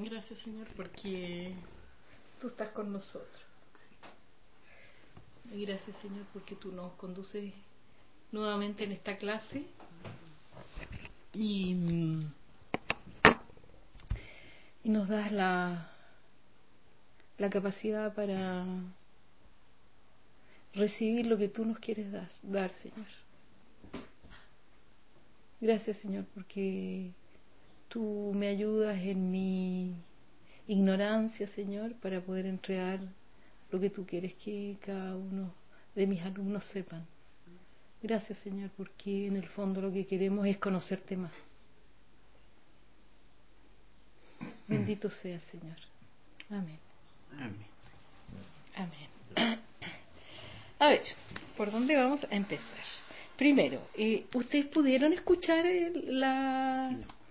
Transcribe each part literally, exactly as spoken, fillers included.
Gracias, Señor, porque tú estás con nosotros. Y gracias, Señor, porque tú nos conduces nuevamente en esta clase y, y nos das la, la capacidad para recibir lo que tú nos quieres dar, dar, Señor. Gracias, Señor, porque tú me ayudas en mi ignorancia, Señor, para poder entregar lo que tú quieres que cada uno de mis alumnos sepan. Gracias, Señor, porque en el fondo lo que queremos es conocerte más. Bendito sea, Señor. Amén. Amén. Amén. A ver, ¿por dónde vamos a empezar? Primero, eh, ¿ustedes pudieron escuchar el, la...?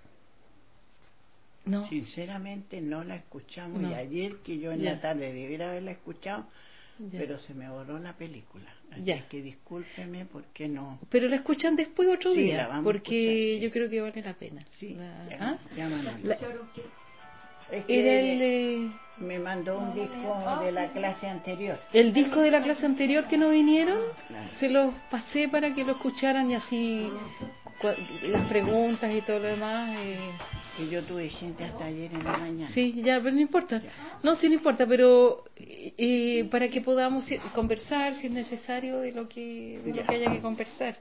No. No. Sinceramente no la escuchamos. No. Y ayer que yo en Ya. la tarde debiera haberla escuchado, Ya. pero se me borró la película. Así Ya. es que discúlpeme porque no. Pero la escuchan después otro Sí, día, la vamos porque a escuchar, sí. yo creo que vale la pena. Sí, La- ya, ¿ah? ya Manuel. La- Es que Era el, eh, me mandó un disco de la clase anterior. el disco de la clase anterior que no vinieron, Claro. se los pasé para que lo escucharan y así cua- las preguntas y todo lo demás. Eh, Y yo tuve gente hasta ayer en la mañana. sí, ya, pero no importa. Ya. No, sí, no importa, pero eh, eh, para que podamos eh, conversar, si es necesario, de lo que, de lo Ya. que haya que conversar.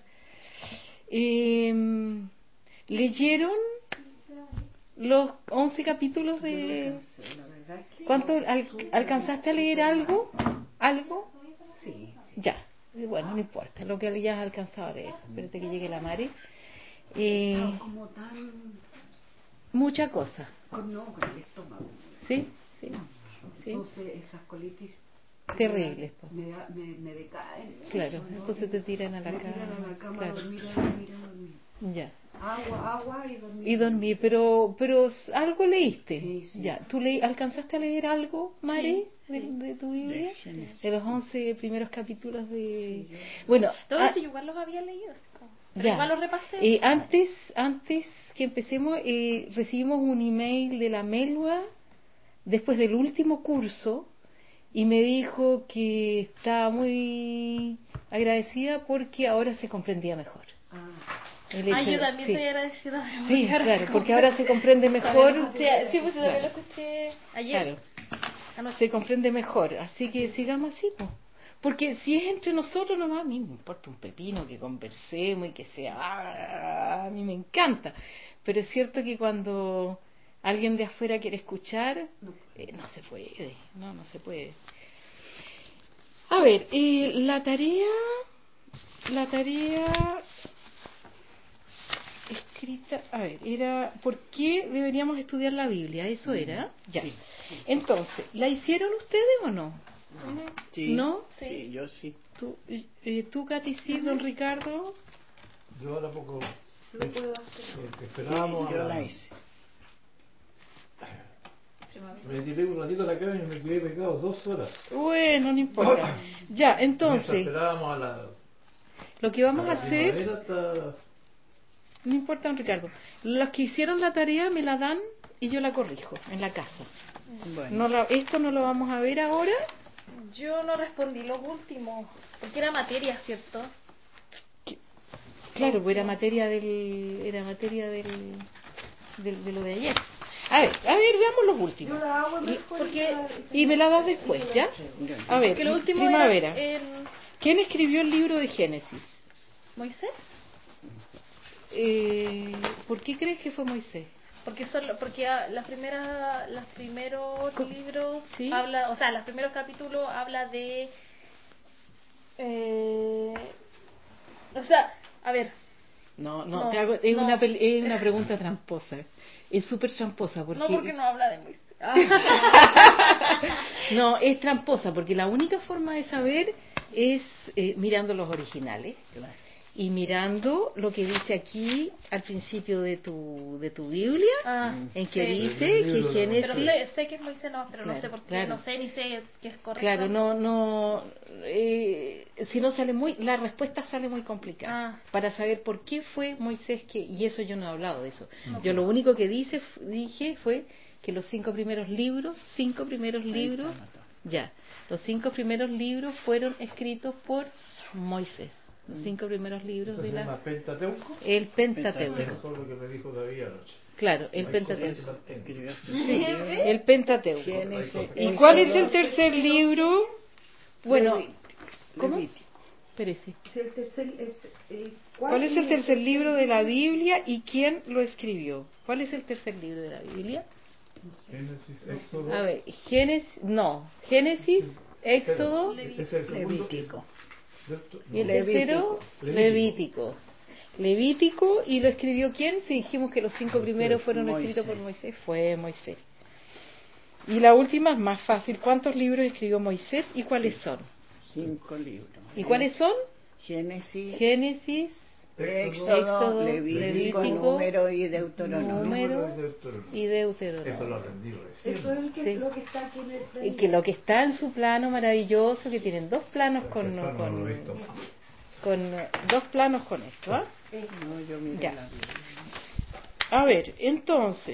Eh, ¿Leyeron los once capítulos de... ¿Cuánto al- alcanzaste a leer algo? ¿Algo? Sí. Ya, eh, bueno, no importa, lo que hayas alcanzado a leer. Espérate que llegue la Mari. Eh, No, como tan... mucha cosa. con- No, con el estómago. ¿Sí? Sí. ¿Sí? Entonces esas colitis... Terribles, pues. Me, da- me, me decaen. Claro, Eso, ¿no? entonces te tiran a la Me tiran a cama. la cama Claro. a dormir, a dormir, a dormir. Ya. Agua, agua y dormir. Y dormir, pero pero algo leíste. Sí, sí. Ya, ¿tú le, alcanzaste a leer algo, Mari, Sí, de, sí. de tu Biblia? De Génesis. De los once primeros capítulos de... Sí, yo- Bueno, Todo ah, eso yo igual los había leído, así como- pero ya. igual los repasé. Eh, antes, antes que empecemos, eh, recibimos un email de la Melba después del último curso y me dijo que estaba muy agradecida porque ahora se comprendía mejor. Ah, El hecho Ah, yo de- también sí. estoy agradecida. Sí, claro, porque ahora se comprende mejor. También lo escuché, sí, pues también Claro. lo escuché ayer. Claro, Anoche. se comprende mejor, así que sigamos así, po. Porque si es entre nosotros nomás, a mí me importa un pepino que conversemos y que sea, ah, a mí me encanta, pero es cierto que cuando alguien de afuera quiere escuchar, no. eh, no se puede, no, no se puede. A ver, eh, la tarea, la tarea escrita, a ver, era ¿por qué deberíamos estudiar la Biblia? Eso era, ya. Sí. Entonces, ¿la hicieron ustedes o no? Sí. ¿No? Sí, Sí. yo sí. ¿Tú, eh, tú Katy, sí, don Ricardo? Yo ahora poco Lo puedo hacer. eh, esperábamos yo a la hice. Me tiré un ratito a la cama y me quedé pegado dos horas. Bueno, no importa. Ya, Mientras entonces, esperábamos a la, lo que vamos a la hacer, primavera hasta... no importa, don Ricardo, los que hicieron la tarea me la dan y yo la corrijo en la casa. Bueno. No la- esto no lo vamos a ver ahora. Yo no respondí los últimos, porque era materia, ¿cierto? Claro, pues era materia del, era materia del, del- de lo de ayer. A ver, a ver, veamos los últimos. Yo la hago mejor. Porque- Y me la das después, ¿ya? A ver, Porque lo último primavera. era en ¿Quién escribió el libro de Génesis? Moisés. Eh, ¿Por qué crees que fue Moisés? Porque solo, porque ah, las primeras, los primeros Co- libros ¿sí? habla, o sea, los primeros capítulos habla de, eh, o sea, a ver, No, no, No, te hago, es, no. Una, pel- es una pregunta tramposa. Es súper tramposa porque... no porque no habla de Moisés. No, es tramposa porque la única forma de saber es eh, mirando los originales Claro. y mirando lo que dice aquí al principio de tu de tu Biblia, Ah, en que sí. dice El que libro de Pero Génesis... sé, sé que es Moisés, no, pero Claro, no sé por qué, claro. no sé ni sé qué es correcto. Claro, no, no, eh, si no sale muy, la respuesta sale muy complicada. Ah. Para saber por qué fue Moisés que, y eso yo no he hablado de eso. No. Yo lo único que dice, dije fue que los cinco primeros libros, cinco primeros Ahí libros, estamos todos. ya, los cinco primeros libros fueron escritos por Moisés. Los cinco primeros libros ¿Eso de se llama la... Pentateuco? El Pentateuco. Eso es lo que me dijo David anoche. Claro, el Hay Pentateuco. cosas que mantengo. Escribió- Sí, el Pentateuco. Génesis, ¿Y cuál es Éxodo, el tercer libro? Bueno, Leví- ¿cómo? Levítico. Espérese. Es el tercer, eh, eh, ¿Cuál es el tercer libro de la Biblia y quién lo escribió? ¿Cuál es el tercer libro de la Biblia? Génesis, Éxodo. A ver, Génesis, no, Génesis, Éxodo Ese es el segundo. Levítico. y el Levítico. tercero, Levítico. Levítico. Levítico, ¿y lo escribió quién? Si dijimos que los cinco Moisés. primeros fueron Moisés. escritos por Moisés, fue Moisés. Y la última es más fácil. ¿Cuántos libros escribió Moisés y cuáles son? Cinco libros. ¿Y cuáles son? Génesis, Génesis, Éxodo, Éxodo, Levítico, Levítico, Número y Deuteronomio. Número Número y Deuteronomio. y Deuteronomio. Eso lo aprendí recién. Eso es el que, Sí. lo que está aquí en el Y play. que lo que está en su plano maravilloso, que tienen dos planos con, Estefano con, no lo he visto más. con eh, dos planos con esto, ¿ah? No, yo miré Ya. la Biblia. A ver, entonces,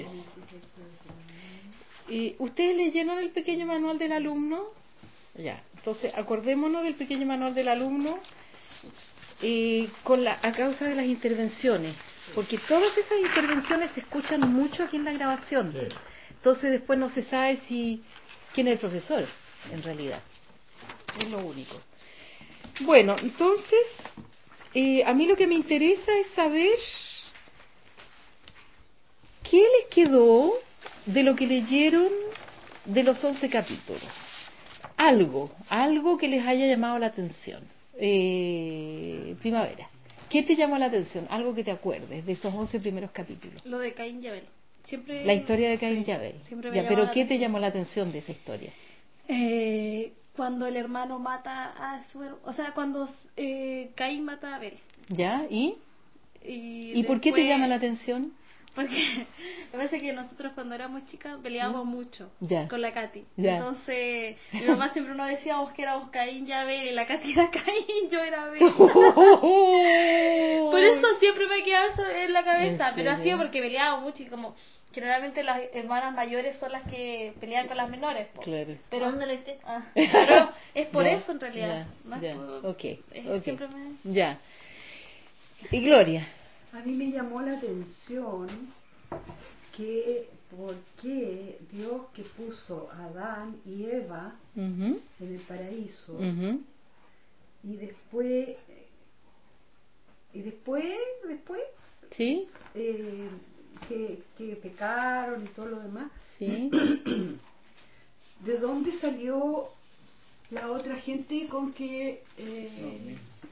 ¿y ¿ustedes leyeron el pequeño manual del alumno? Ya, entonces acordémonos del pequeño manual del alumno eh, con la, a causa de las intervenciones, porque todas esas intervenciones se escuchan mucho aquí en la grabación. Sí. Entonces después no se sabe si quién es el profesor, en realidad. Es lo único. Bueno, entonces, eh, a mí lo que me interesa es saber qué les quedó de lo que leyeron de los once capítulos. Algo, algo que les haya llamado la atención. Eh, primavera, ¿qué te llamó la atención? Algo que te acuerdes de esos once primeros capítulos. Lo de Caín y Abel. Siempre... La historia de Caín sí, y Abel. siempre me Ya, llamaba pero la ¿qué te atención. llamó la atención de esa historia? Eh, cuando el hermano mata a su her- o sea, cuando eh, Caín mata a Abel. ¿Ya? ¿Y? ¿Y, ¿Y por qué te después- llama la atención? Porque me parece que nosotros cuando éramos chicas peleábamos mucho Ya. con la Katy. Ya. Entonces, mi mamá siempre nos decíamos que éramos Caín y Abel, y la Katy era Caín, yo era Abel. Por eso siempre me quedaba eso en la cabeza, ¿En pero ha serio? sido porque peleábamos mucho y como generalmente las hermanas mayores son las que pelean con las menores. po. Claro. Pero, ¿dónde lo viste? Ah, pero es por Ya, eso en realidad. ya, no es ya, por- ok, es- ok. Siempre me... Ya. Y Gloria. A mí me llamó la atención que por qué Dios que puso a Adán y Eva Ujú, en el paraíso ujú. y después y después después ¿Sí? eh, que, que pecaron y todo lo demás, Sí. ¿de dónde salió la otra gente con que eh,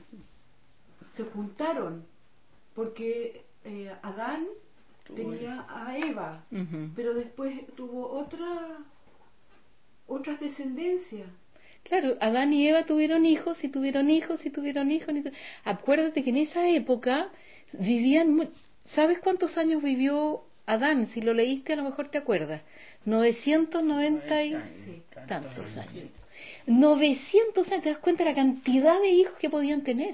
se juntaron? Porque eh, Adán tenía a Eva, Ujú. pero después tuvo otra otras descendencias. Claro, Adán y Eva tuvieron hijos y tuvieron hijos y tuvieron hijos. y tu- Acuérdate que en esa época vivían... mu- ¿Sabes cuántos años vivió Adán? Si lo leíste a lo mejor te acuerdas. novecientos noventa y Sí, tantos años. novecientos años, ¿te das cuenta de la cantidad de hijos que podían tener?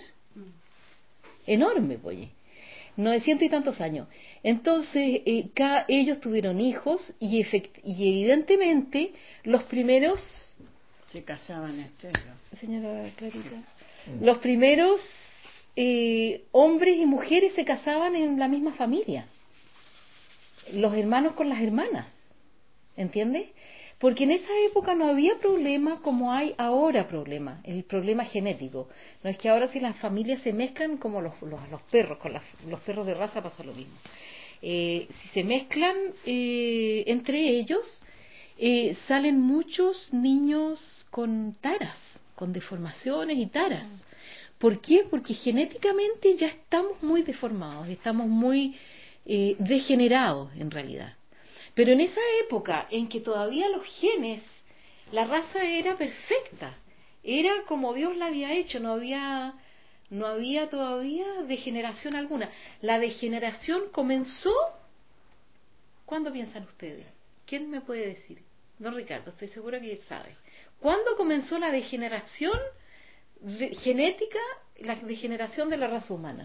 Enorme, oye. novecientos y tantos años. Entonces, eh, cada, ellos tuvieron hijos y, efect- y evidentemente los primeros... Se casaban estéreo. Señora Clarita, los primeros eh, hombres y mujeres se casaban en la misma familia, los hermanos con las hermanas, ¿entiendes? Porque en esa época no había problema como hay ahora problema, el problema genético. No es que ahora si las familias se mezclan como los, los, los perros, con las- los perros de raza pasa lo mismo. Eh, si se mezclan eh, entre ellos, eh, salen muchos niños con taras, con deformaciones y taras. ¿Por qué? Porque genéticamente ya estamos muy deformados, estamos muy eh, degenerados en realidad. Pero en esa época en que todavía los genes, la raza era perfecta, era como Dios la había hecho, no había, no había todavía degeneración alguna. La degeneración comenzó, ¿cuándo piensan ustedes? ¿Quién me puede decir? Don Ricardo, estoy segura que sabe. ¿Cuándo comenzó la degeneración de- genética, la degeneración de la raza humana?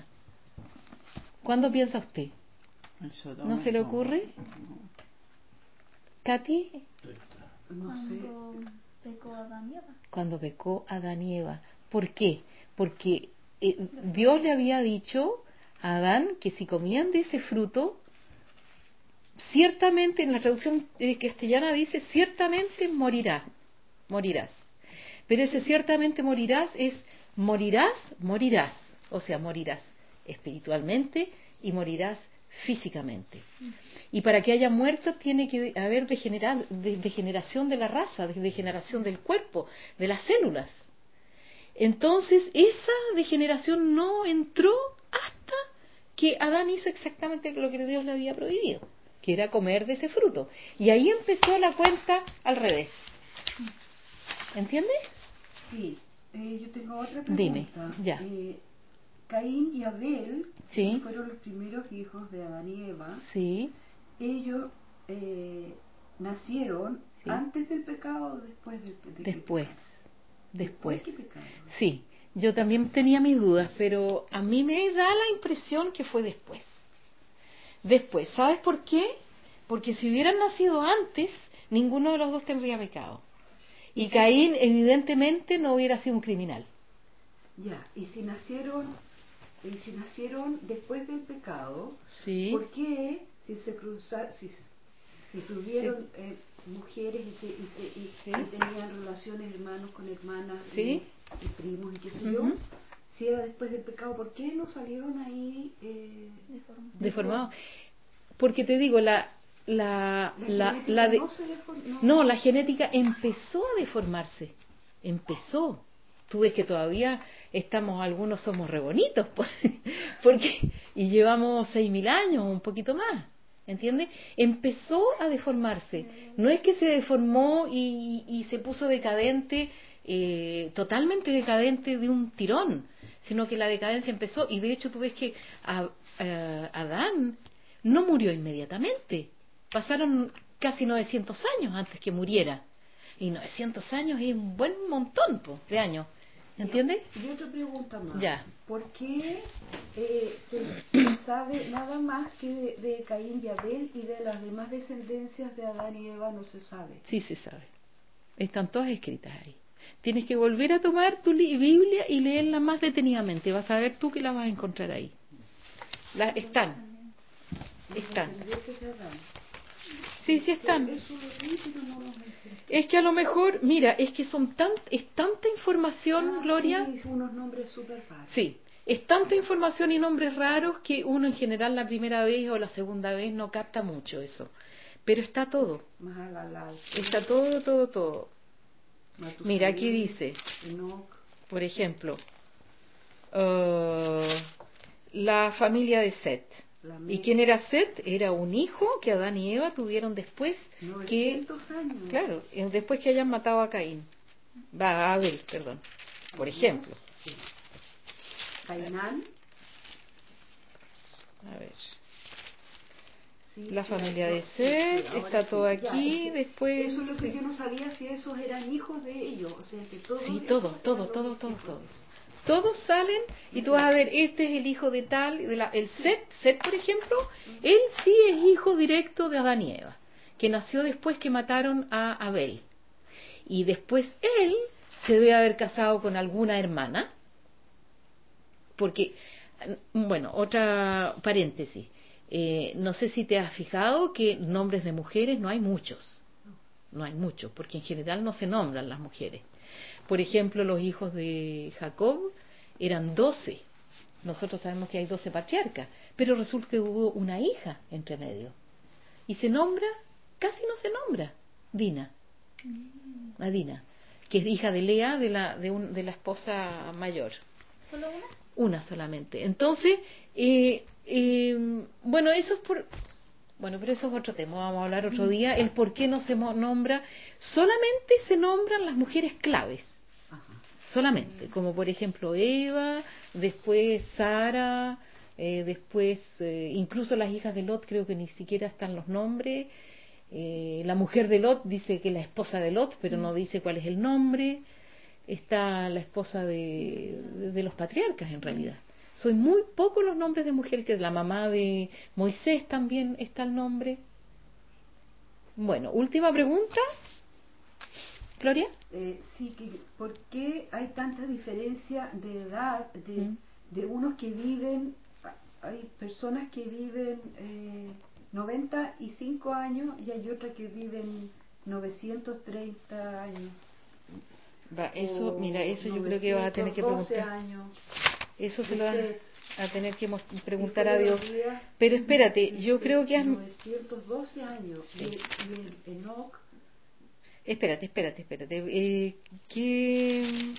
¿Cuándo piensa usted? En Sodoma ¿No se y le Gomorra. ocurre? Katy, No sé. Cuando pecó Adán y Eva. cuando pecó Adán y Eva. ¿Por qué? Porque eh, Dios le había dicho a Adán que si comían de ese fruto, ciertamente, en la traducción eh, castellana dice, ciertamente morirás, morirás. Pero ese ciertamente morirás es morirás, morirás. O sea, morirás espiritualmente y morirás físicamente. Y para que haya muerto tiene que haber degenera- de- degeneración de la raza, de- degeneración del cuerpo, de las células. Entonces, esa degeneración no entró hasta que Adán hizo exactamente lo que Dios le había prohibido, que era comer de ese fruto. Y ahí empezó la cuenta al revés. ¿Entiendes? Sí, eh, yo tengo otra pregunta. Dime, ya. Eh, Caín y Abel, Sí. que fueron los primeros hijos de Adán y Eva, Sí, ellos eh, nacieron Sí. antes del pecado o después del de que después, pecaron? después. que pecaron. Sí, yo también tenía mis dudas, pero a mí me da la impresión que fue después. Después, ¿sabes por qué? Porque si hubieran nacido antes, ninguno de los dos tendría pecado. Y Caín, evidentemente, no hubiera sido un criminal. Ya, y si nacieron, y si nacieron después del pecado, Sí. ¿por qué si se cruza, si, si tuvieron eh, mujeres y, se- y, se- y- Sí. y tenían relaciones hermanos con hermanas Sí. y, y primos y qué sé yo, Ujú. si era después del pecado, ¿por qué no salieron ahí eh, Deformado. Porque te digo, la, la, La la, genética la de, no se defor- no- no, la genética empezó a deformarse, empezó. Tú ves que todavía estamos, algunos somos re bonitos, pues, porque, y llevamos seis mil años, un poquito más, ¿entiendes? Empezó a deformarse. No es que se deformó y, y se puso decadente, eh, totalmente decadente de un tirón, sino que la decadencia empezó, y de hecho tú ves que a- a- Adán no murió inmediatamente. Pasaron casi novecientos años antes que muriera. Y novecientos años es un buen montón po, de años. ¿Entiendes? Y otra pregunta más. Ya. ¿Por qué eh, se sabe nada más que de, de Caín y Abel y de las demás descendencias de Adán y Eva no se sabe? Sí se sabe. Están todas escritas ahí. Tienes que volver a tomar tu li- Biblia y leerla más detenidamente. Vas a ver tú que la vas a encontrar ahí. La, están. Los Están. descendientes de Adán. Sí, sí están. Eso lo vi, pero no lo encontré. Es que a lo mejor, mira, es que son tan, es tanta información, Ah, Gloria. sí, unos nombres súper raros. Sí, es tanta información y nombres raros que uno en general la primera vez o la segunda vez no capta mucho eso. Pero está todo, Mahalalal, está todo, todo, todo. Matusalén, Mira, aquí dice, Enoc, por ejemplo, uh, la familia de Set. Lamec. ¿Y quién era Set? Era un hijo que Adán y Eva tuvieron después que, novecientos años. claro, eh, después que hayan matado a Caín, va, a Abel, perdón, por ejemplo. Sí. Cainán. A ver. Sí, La sí, familia no, de sí, Set, sí, ahora está sí. todo Ya, aquí, es que después... eso es lo que sí. yo no sabía, si esos eran hijos de ellos, o sea, que todos Sí, esos todos, eran todos, los todos, todos, hijos. todos. Todos salen y tú vas a ver, este es el hijo de tal, de la, el Set, Set por ejemplo, él sí es hijo directo de Adán y Eva, que nació después que mataron a Abel. Y después él se debe haber casado con alguna hermana, porque, bueno, otra paréntesis, eh, no sé si te has fijado que nombres de mujeres no hay muchos, no hay muchos, porque en general no se nombran las mujeres. Por ejemplo, los hijos de Jacob eran doce. Nosotros sabemos que hay doce patriarcas, pero resulta que hubo una hija entre medio. Y se nombra, casi no se nombra, Dina. A Dina, que es hija de Lea, de la, de, un, de la esposa mayor. ¿Solo una? Una solamente. Entonces, eh, eh, bueno, eso es por... Bueno, pero eso es otro tema, vamos a hablar otro día, el por qué no se mo- nombra, solamente se nombran las mujeres claves, Ajá. solamente, como por ejemplo Eva, después Sara, eh, después eh, incluso las hijas de Lot creo que ni siquiera están los nombres, eh, la mujer de Lot dice que la esposa de Lot, pero no dice cuál es el nombre, está la esposa de, de, de los patriarcas en realidad. Son muy pocos los nombres de mujeres, que la mamá de Moisés también está el nombre. Bueno, última pregunta. Gloria. Eh, sí, que, ¿por qué hay tanta diferencia de edad de, Mm. de unos que viven, hay personas que viven eh, noventa y cinco años y hay otras que viven novecientos treinta años? Va, eso, O mira, eso yo creo que vas a tener que novecientos doce preguntar. años. Eso se lo vas Dice, a tener que mos- preguntar y a todos Dios. los días Pero espérate, dice yo creo que has... novecientos doce años. Sí. Y, y en Enoch Espérate, espérate, espérate. Eh, ¿qué...?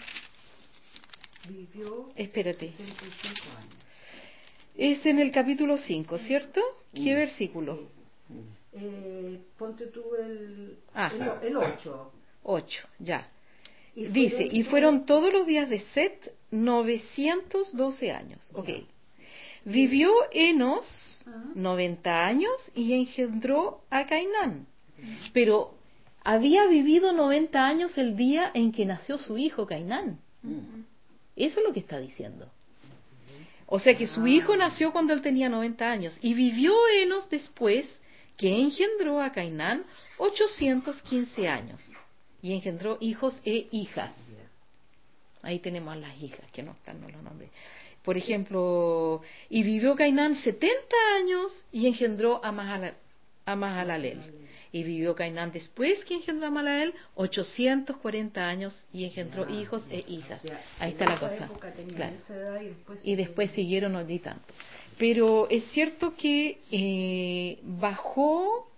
vivió Espérate. sesenta y cinco años. Es en el capítulo cinco, ¿cierto? ¿Qué versículo? Sí. Eh, ponte tú el, Ah. el, el ocho. ocho, ya. Y Dice, fueron y todos- fueron todos los días de Set novecientos doce años. Ok. Vivió Enos Ajá. noventa años y engendró a Cainán. Pero había vivido noventa años el día en que nació su hijo Cainán. Eso es lo que está diciendo. O sea que su hijo nació cuando él tenía noventa años y vivió Enos después que engendró a Cainán ochocientos quince años y engendró hijos e hijas. Ahí tenemos a las hijas que no están, no los nombres. Por ejemplo, y vivió Cainán setenta años y engendró a Mahala- a Mahalalel. Y vivió Cainán después que engendró a Mahalalel ochocientos cuarenta años y engendró Ya, hijos e o hijas. sea, Ahí en está la esa cosa. época tenían Claro. esa edad y después, Y después siguieron allí tanto. Pero es cierto que eh, bajó,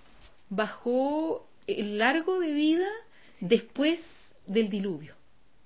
bajó el largo de vida después del diluvio.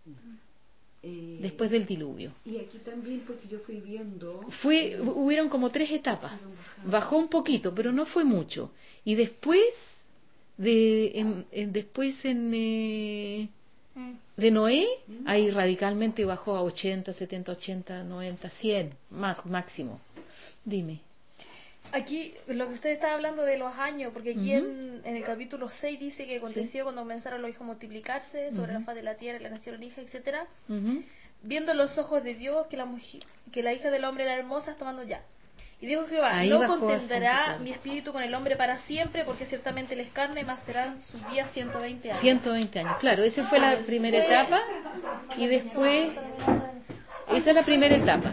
eh, Después del diluvio. Y aquí también, porque yo fui viendo. Fue, eh, hubieron como tres etapas. fueron bajando. Bajó un poquito, pero no fue mucho. Y después, de, en, en- después en, eh, Mm. de Noé, ahí radicalmente bajó a ochenta, setenta, ochenta, noventa, cien, más, máximo. Dime. Aquí, lo que usted está hablando de los años, porque aquí Ujú. en, en el capítulo seis dice que aconteció cuando comenzaron los hijos a multiplicarse sobre Ujú. la faz de la tierra y la nacieron hijas, etcétera. Ujú. Viendo los ojos de Dios que la, mujer, que la hija del hombre era hermosa, tomando ya. Y dijo Jehová, Ahí no bajó a contenderá ciento mi espíritu con el hombre para siempre, porque ciertamente él es carne, más serán sus días ciento veinte años. ciento veinte años. Claro, esa fue la primera etapa. Y después, esa es la primera etapa.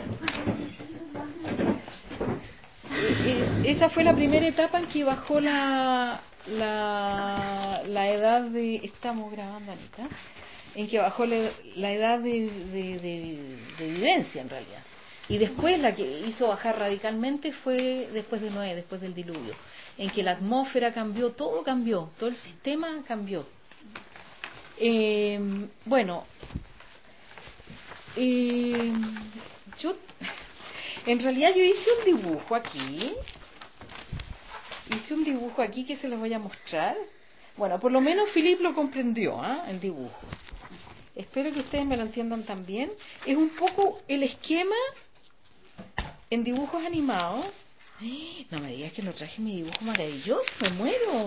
Eh, Esa fue la primera etapa en que bajó la, la, la edad de... Estamos grabando, Anita. En que bajó la, la edad de, de, de, de vivencia, en realidad. Y después la que hizo bajar radicalmente fue después de Noé, después del diluvio. En que la atmósfera cambió, todo cambió, todo el sistema cambió. Eh, bueno, eh, yo... En realidad yo hice un dibujo aquí. Hice un dibujo aquí que se los voy a mostrar. Bueno, por lo menos Philip lo comprendió, ¿ah? El dibujo. Espero que ustedes me lo entiendan también. Es un poco el esquema en dibujos animados. ¡Eh! No me digas que no traje mi dibujo maravilloso, me muero.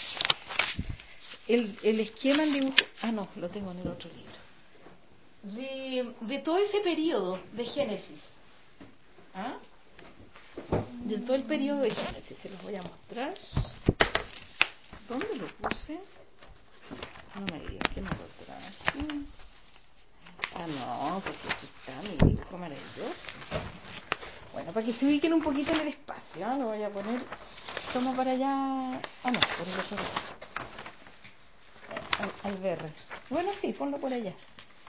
El, el esquema en dibujo... Ah, no, lo tengo en el otro libro. De, de todo ese periodo de Génesis. ¿Ah? De todo el periodo de Génesis, se los voy a mostrar. ¿Dónde lo puse? No me digas que no lo traje. Ah, no, pues aquí está mi dibujo maravilloso. Bueno, para que se ubiquen un poquito en el espacio, ¿eh? Lo voy a poner. Toma para allá. Ah, no, por el otro lado. Al, al verde. Bueno, sí, ponlo por allá.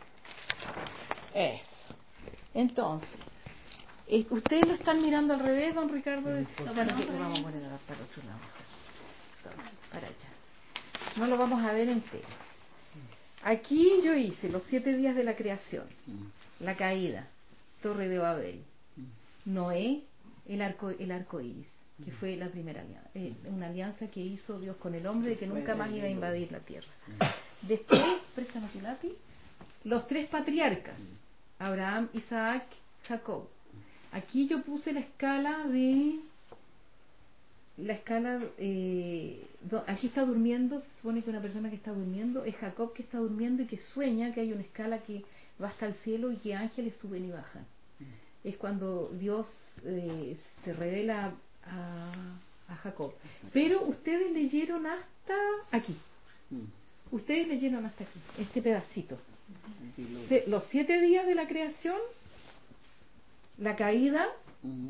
Eso. Entonces. Eh, ¿Ustedes lo están mirando al revés, don Ricardo? Bueno, que lo vamos a poner a- para el otro lado. Toma, para allá. No lo vamos a ver entero. Aquí yo hice los siete días de la creación, la caída, Torre de Babel, Noé, el arco, el arco iris, que fue la primera alianza, eh, una alianza que hizo Dios con el hombre de que nunca más iba a invadir la tierra. Después, préstanos tu lápiz, los tres patriarcas, Abraham, Isaac, Jacob. Aquí yo puse la escala de... La escala... Eh, do- aquí está durmiendo, se supone que una persona que está durmiendo es Jacob, que está durmiendo y que sueña que hay una escala que va hasta el cielo y que ángeles suben y bajan. Es cuando Dios eh, se revela a, a Jacob. Pero ustedes leyeron hasta aquí. Mm. Ustedes leyeron hasta aquí, este pedacito. El diluvio. Se- los siete días de la creación, la caída, Mm.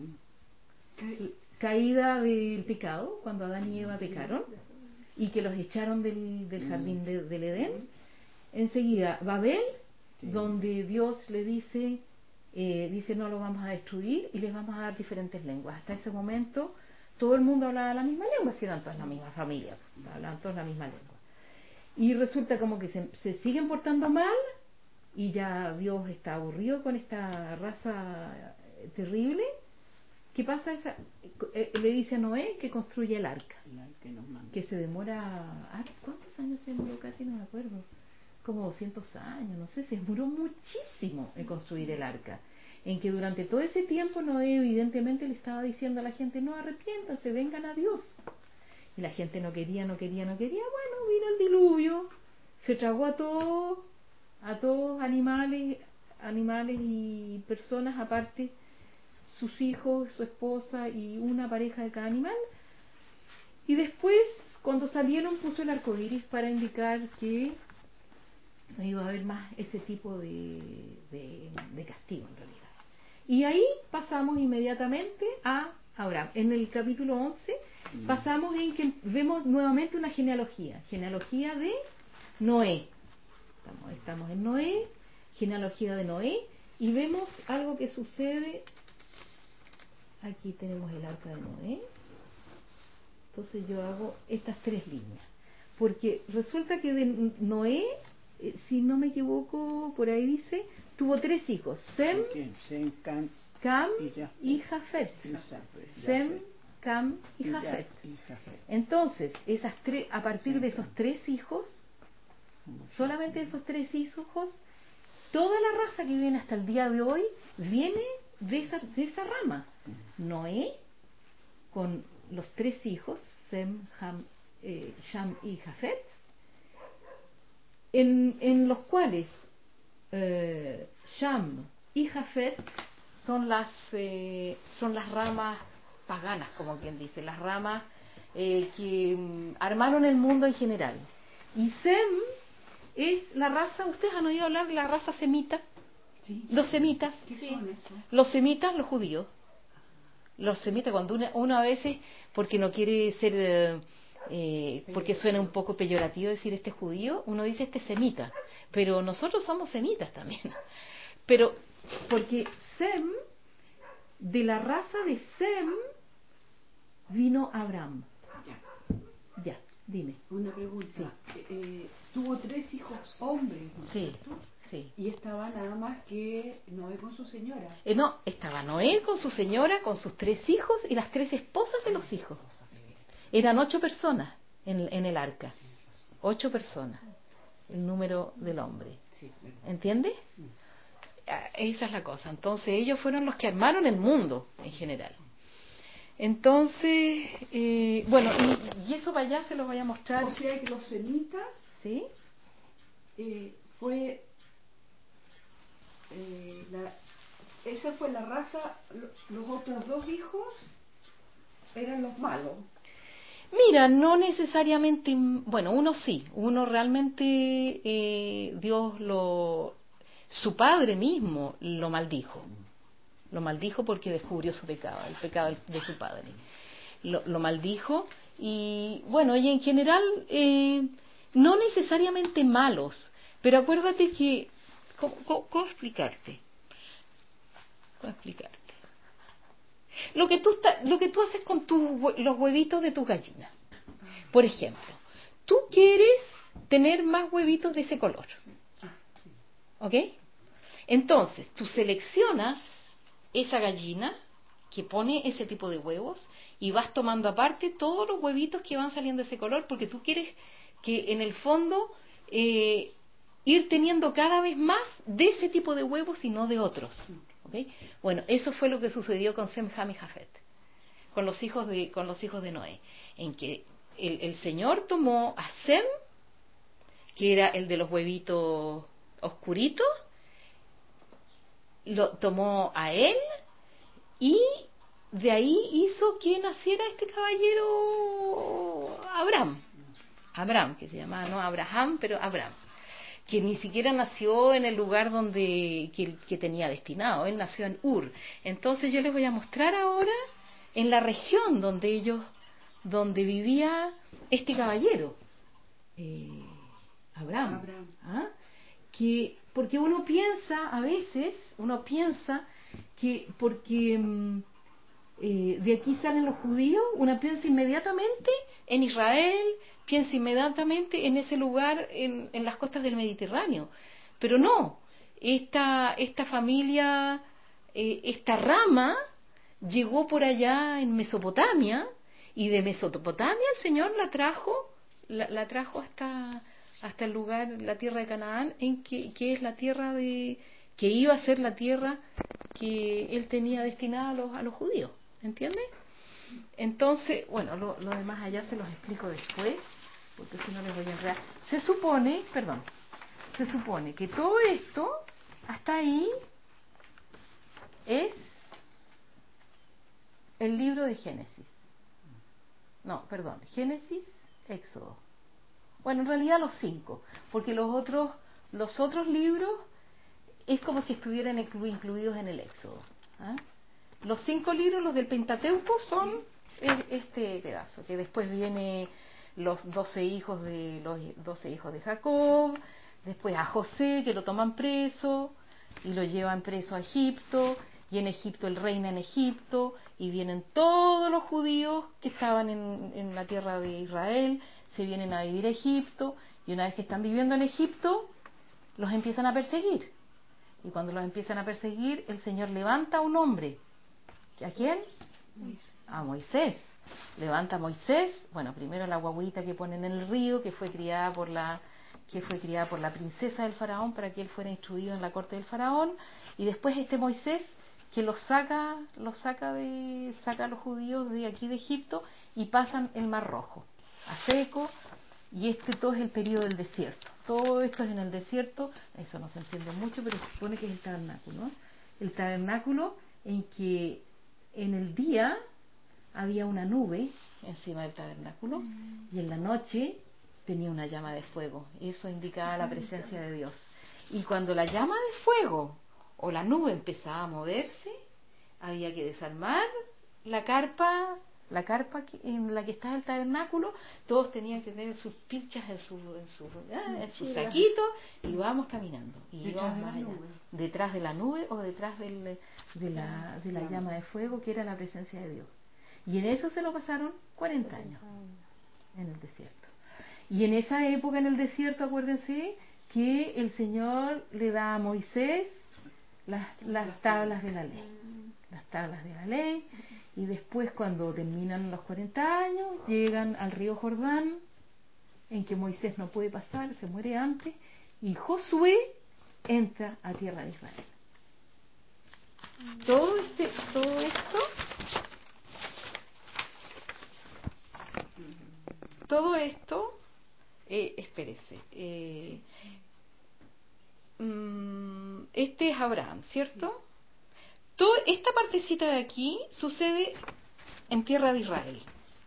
caída del pecado, cuando Adán y Eva pecaron y que los echaron del, del jardín de- del Edén. Enseguida Babel, Sí. donde Dios le dice, eh, dice no lo vamos a destruir y les vamos a dar diferentes lenguas. Hasta ese momento todo el mundo hablaba la misma lengua, si eran todas la misma familia, hablaban todos la misma lengua. Y resulta como que se, se siguen portando mal y ya Dios está aburrido con esta raza eh, terrible. ¿Qué pasa? Esa, eh, le dice a Noé que construya el arca, La que nos manda. que se demora, ah, ¿cuántos años se demoró, Katy? No me acuerdo, como doscientos años, no sé, se demoró muchísimo en construir el arca, en que durante todo ese tiempo Noé evidentemente le estaba diciendo a la gente, no, arrepiéntanse, vengan a Dios, y la gente no quería, no quería, no quería. Bueno, vino el diluvio, se tragó a todos, a todos animales, animales y personas, aparte sus hijos, su esposa y una pareja de cada animal. Y después, cuando salieron, puso el arco iris para indicar que no iba a haber más ese tipo de, de, de castigo en realidad. Y ahí pasamos inmediatamente a Abraham. En el capítulo once pasamos en que vemos nuevamente una genealogía, genealogía de Noé. Estamos, estamos en Noé, genealogía de Noé, y vemos algo que sucede. Aquí tenemos el arca de Noé. Entonces yo hago estas tres líneas, porque resulta que de Noé, eh, si no me equivoco, por ahí dice, tuvo tres hijos: Sem, ¿Quién? Sem, Cam Cam y Jafet. y Jafet. y Jafet. Sem, Cam y Y Ya- Jafet. y Jafet. Entonces, esas tres, a partir Sí, de esos claro. tres hijos, solamente esos tres hijos, toda la raza que viene hasta el día de hoy viene de esa, de esa rama. Noé, con los tres hijos, Sem, Ham, eh, Sham y Jafet, en, en los cuales eh, Sham y Jafet son las, eh, son las ramas paganas, como quien dice, las ramas eh, que mm, armaron el mundo en general. Y Sem es la raza, ¿ustedes han oído hablar de la raza semita? Sí. Los semitas. ¿Qué Sí. son eso? Los semitas, los judíos. Los semitas, cuando una, uno a veces, porque no quiere ser, eh, eh, porque suena un poco peyorativo decir este judío, uno dice este semita. Pero nosotros somos semitas también. Pero, porque Sem, de la raza de Sem, vino Abraham. Ya. Ya, dime. Una pregunta. Eh, tuvo tres hijos hombres, ¿no es Sí, cierto? sí. Y estaba nada más que Noé con su señora. Eh, no, estaba Noé con su señora, con sus tres hijos y las tres esposas de los hijos. Eran ocho personas en, en el arca. Ocho personas. El número del hombre. ¿Entiendes? Ah, esa es la cosa. Entonces ellos fueron los que armaron el mundo en general. Entonces, eh, bueno, y, y eso para allá se los voy a mostrar. O sea que los semitas ¿Sí? eh, fue eh, la, esa fue la raza. lo- Los otros dos hijos eran los malos. Mira, no necesariamente, bueno, uno sí, uno realmente eh, Dios lo, su padre mismo lo maldijo, lo maldijo porque descubrió su pecado, el pecado de su padre, lo, lo maldijo y bueno, y en general eh, no necesariamente malos, pero acuérdate que, ¿cómo, cómo, cómo explicarte? ¿Cómo explicarte? Lo que tú está- lo que tú haces con tus hue- los huevitos de tus gallinas. Por ejemplo, tú quieres tener más huevitos de ese color. ¿Ok? Entonces, tú seleccionas esa gallina que pone ese tipo de huevos y vas tomando aparte todos los huevitos que van saliendo de ese color porque tú quieres que en el fondo eh, ir teniendo cada vez más de ese tipo de huevos y no de otros. ¿Okay? Bueno, eso fue lo que sucedió con Sem, Ham y Jafet, con los hijos de, con los hijos de Noé, en que el, el Señor tomó a Sem, que era el de los huevitos oscuritos, lo tomó a él y de ahí hizo que naciera este caballero Abraham. Abraham, que se llamaba no Abraham, pero Abraham, que ni siquiera nació en el lugar donde que, que tenía destinado, él nació en Ur. Entonces yo les voy a mostrar ahora en la región donde ellos, donde vivía este caballero, eh, Abraham, Abraham. ¿ah? Que porque uno piensa a veces, uno piensa que porque mm, eh, de aquí salen los judíos, uno piensa inmediatamente en Israel, piensa inmediatamente en ese lugar en, en las costas del Mediterráneo, pero no, esta, esta familia, eh, esta rama llegó por allá en Mesopotamia, y de Mesopotamia el Señor la trajo, la, la trajo hasta, hasta el lugar, la tierra de Canaán, en que, que es la tierra de, que iba a ser la tierra que Él tenía destinada a los, a los judíos, ¿entiendes? Entonces, bueno, lo, lo demás allá se los explico después, porque si no les voy a enredar. Se supone, perdón, se supone que todo esto, hasta ahí, es el libro de Génesis. No, perdón, Génesis, Éxodo. Bueno, en realidad los cinco, porque los otros, los otros libros es como si estuvieran inclu- incluidos en el Éxodo. ¿Ah? Los cinco libros, los del Pentateuco, son e- este pedazo, que después viene los doce hijos de los doce hijos de Jacob, después a José, que lo toman preso y lo llevan preso a Egipto, y en Egipto él reina en Egipto, y vienen todos los judíos que estaban en, en la tierra de Israel, se vienen a vivir a Egipto, y una vez que están viviendo en Egipto, los empiezan a perseguir. Y cuando los empiezan a perseguir, el Señor levanta a un hombre. ¿A quién? A Moisés. Levanta a Moisés, bueno, primero la guaguita que ponen en el río, que fue criada por la que fue criada por la princesa del faraón para que él fuera instruido en la corte del faraón, y después este Moisés que los saca, los saca de saca a los judíos de aquí de Egipto y pasan el Mar Rojo a seco, y este todo es el periodo del desierto. Todo esto es en el desierto, eso no se entiende mucho, pero se supone que es el tabernáculo, ¿no? El tabernáculo en que en el día había una nube encima del tabernáculo y en la noche tenía una llama de fuego, y eso indicaba la presencia de Dios. Y cuando la llama de fuego o la nube empezaba a moverse, había que desarmar la carpa, la carpa que, en la que estaba el tabernáculo. Todos tenían que tener sus pilchas en su, en su, ah, en su saquito, y vamos caminando. Y íbamos más allá, detrás de la nube o detrás del, de, la, de la llama de fuego, que era la presencia de Dios. Y en eso se lo pasaron cuarenta años, en el desierto. Y en esa época en el desierto, acuérdense que el Señor le da a Moisés las, las tablas de la ley, las tablas de la ley, y después cuando terminan los cuarenta años, llegan al río Jordán, en que Moisés no puede pasar, se muere antes, y Josué entra a tierra de Israel. Todo, este, todo esto, todo esto, eh, espérese, eh, mm, este es Abraham, ¿cierto? Toda esta partecita de aquí sucede en tierra de Israel.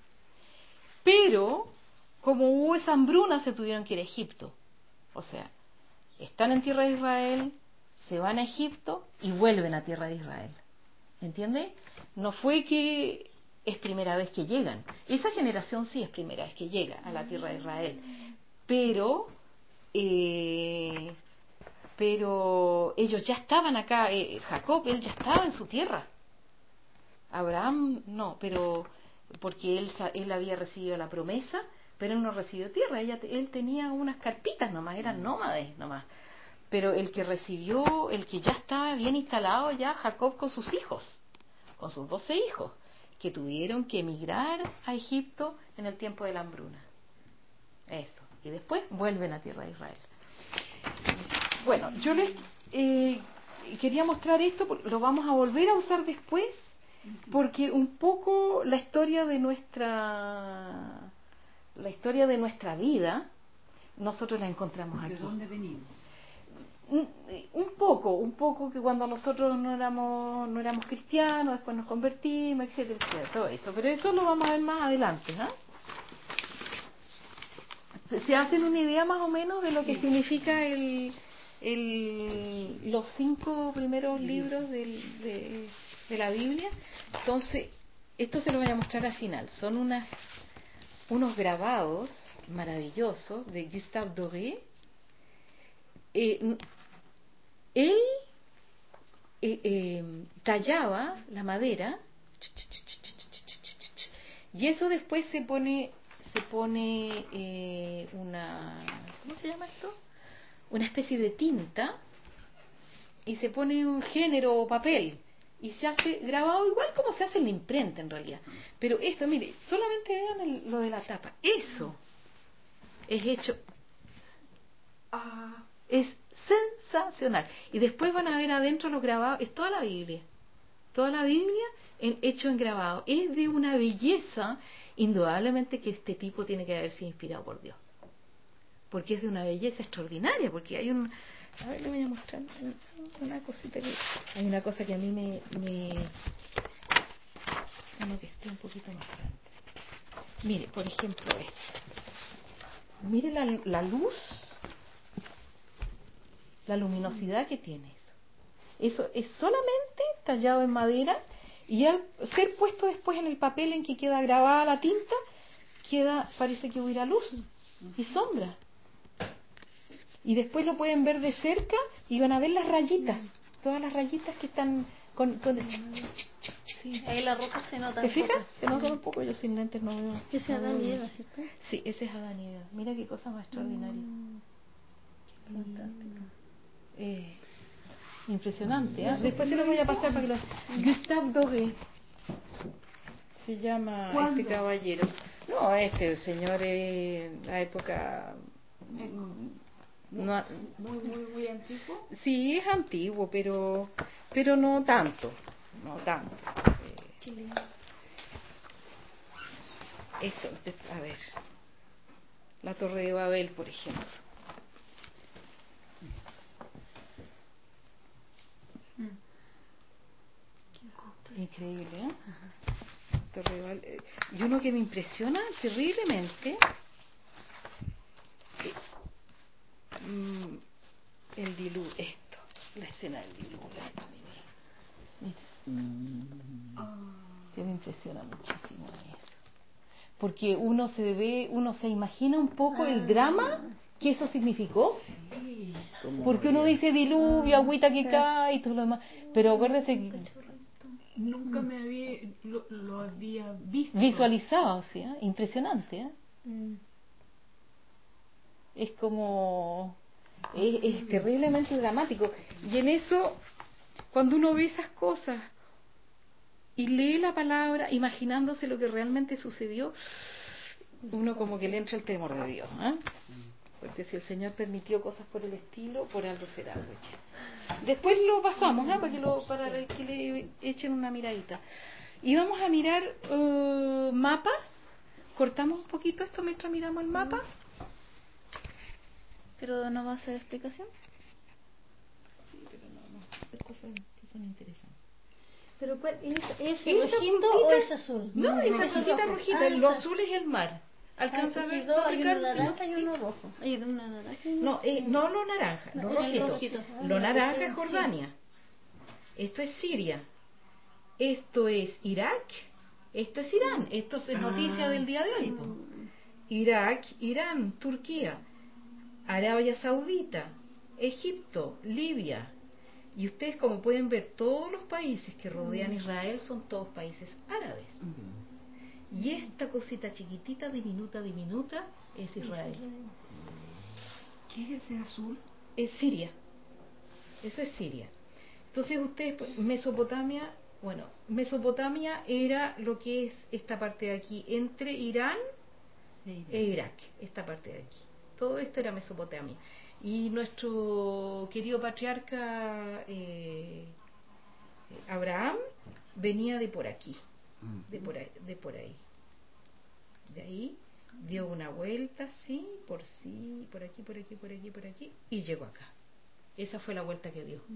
Pero, como hubo esa hambruna, se tuvieron que ir a Egipto. O sea, están en tierra de Israel, se van a Egipto y vuelven a tierra de Israel. ¿Entiende? No fue que es primera vez que llegan. Esa generación sí es primera vez que llega a la tierra de Israel. Pero, eh, pero ellos ya estaban acá. Eh, Jacob, él ya estaba en su tierra. Abraham no, pero porque él, él había recibido la promesa, pero él no recibió tierra. Ella, él tenía unas carpitas nomás, eran nómades nomás. Pero el que recibió, el que ya estaba bien instalado ya, Jacob con sus hijos, con sus doce hijos, que tuvieron que emigrar a Egipto en el tiempo de la hambruna. Eso. Y después vuelven a tierra de Israel. Bueno, yo les eh, quería mostrar esto, porque lo vamos a volver a usar después, porque un poco la historia de nuestra la historia de nuestra vida nosotros la encontramos aquí. ¿De dónde venimos? un, un poco, un poco que cuando nosotros no éramos no éramos cristianos, después nos convertimos, etcétera, etcétera, todo eso. Pero eso lo vamos a ver más adelante, ¿eh? Se hacen una idea más o menos de lo que significa el, el, los cinco primeros libros del, de, de la Biblia. Entonces, esto se lo voy a mostrar al final. Son unas unos grabados maravillosos de Gustave Doré. Eh, él eh, eh, tallaba la madera y eso después se pone se pone eh, una, ¿cómo se llama esto? Una especie de tinta y se pone un género o papel y se hace grabado igual como se hace en la imprenta en realidad. Pero esto, mire, solamente vean el, lo de la tapa. Eso es hecho, ah, es sensacional. Y después van a ver adentro los grabados, es toda la Biblia. Toda la Biblia en, hecho en grabado. Es de una belleza, indudablemente que este tipo tiene que haber sido inspirado por Dios. Porque es de una belleza extraordinaria, porque hay un... A ver, le voy a mostrar una cosita que... Hay una cosa que a mí me... me uno que esté un poquito más grande. Mire, por ejemplo, esto. Mire la, la luz, la luminosidad que tiene eso. Eso es solamente tallado en madera y al ser puesto después en el papel en que queda grabada la tinta, queda, parece que hubiera luz y sombra. Y después lo pueden ver de cerca y van a ver las rayitas, todas las rayitas que están con... con Sí, ahí la ropa se nota. ¿Te un fijas? poco. Se nota un poco, yo sin lentes no veo. Ese no Adán veo y bien. Eva, ¿cierto? Sí, ese es Adán y Eva. Mira qué cosa más extraordinaria. Mm, fantástico. Eh, impresionante, ¿eh? Después se lo voy a pasar para que lo... Gustave Doré se llama ¿Cuándo? este caballero. No, este señor es la época... No, Muy, muy, muy antiguo. sí, es antiguo, pero pero no tanto, no tanto. Eh, Qué lindo. entonces, a ver, la Torre de Babel, por ejemplo. Increíble, ¿eh? Torre de Babel. Eh, Y uno que me impresiona terriblemente, eh, mm, el diluvio, esto, la escena del diluvio. Esto, mire, mire. Que me impresiona muchísimo eso. Porque uno se ve, uno se imagina un poco el drama que eso significó. Sí, como Porque uno dice diluvio, agüita que cae y todo lo demás. Pero acuérdese que nunca me había lo, lo había visto. visualizado, ¿sí? ¿eh? Impresionante, ¿eh? Mm. Es como... Es, es terriblemente dramático. Y en eso, cuando uno ve esas cosas y lee la palabra imaginándose lo que realmente sucedió, uno como que le entra el temor de Dios, ¿eh? Porque si el Señor permitió cosas por el estilo, por algo será. Oye. Después lo pasamos, ¿eh? para, que lo, para que le echen una miradita. Y vamos a mirar uh, mapas. Cortamos un poquito esto mientras miramos el mapa. ¿Pero no va a hacer explicación? Sí, pero no, no. Estas cosas, estas son interesantes. ¿Pero cuál es? ¿Es Esa rojito puntita- o es azul? No, esa es cosita rojo. rojita. Ah, Lo está. azul es el mar. ¿Alcanza Ah, a ver? y dos, don hay uno Ricardo? naranja Sí. y uno rojo. Hay una naranja y uno No, eh, no lo naranja, No, lo el rojito. rojito. Ah, Lo ya, naranja porque- es Jordania. Esto es Siria. Esto es Irak. Esto es Irán. Esto es noticia del día de hoy. po. Irak, Irán, Turquía, Arabia Saudita, Egipto, Libia. Y ustedes, como pueden ver, todos los países que rodean Israel son todos países árabes. Y esta cosita chiquitita, diminuta, diminuta, es Israel. ¿Qué es ese azul? Es Siria. Eso es Siria. Entonces ustedes, pues, Mesopotamia, bueno, Mesopotamia era lo que es esta parte de aquí, entre Irán e Irak, esta parte de aquí. Todo esto era Mesopotamia. Y nuestro querido patriarca eh, Abraham venía de por aquí, de por ahí, de por ahí. De ahí dio una vuelta así, por sí, por aquí, por aquí, por aquí, por aquí, y llegó acá. Esa fue la vuelta que dio.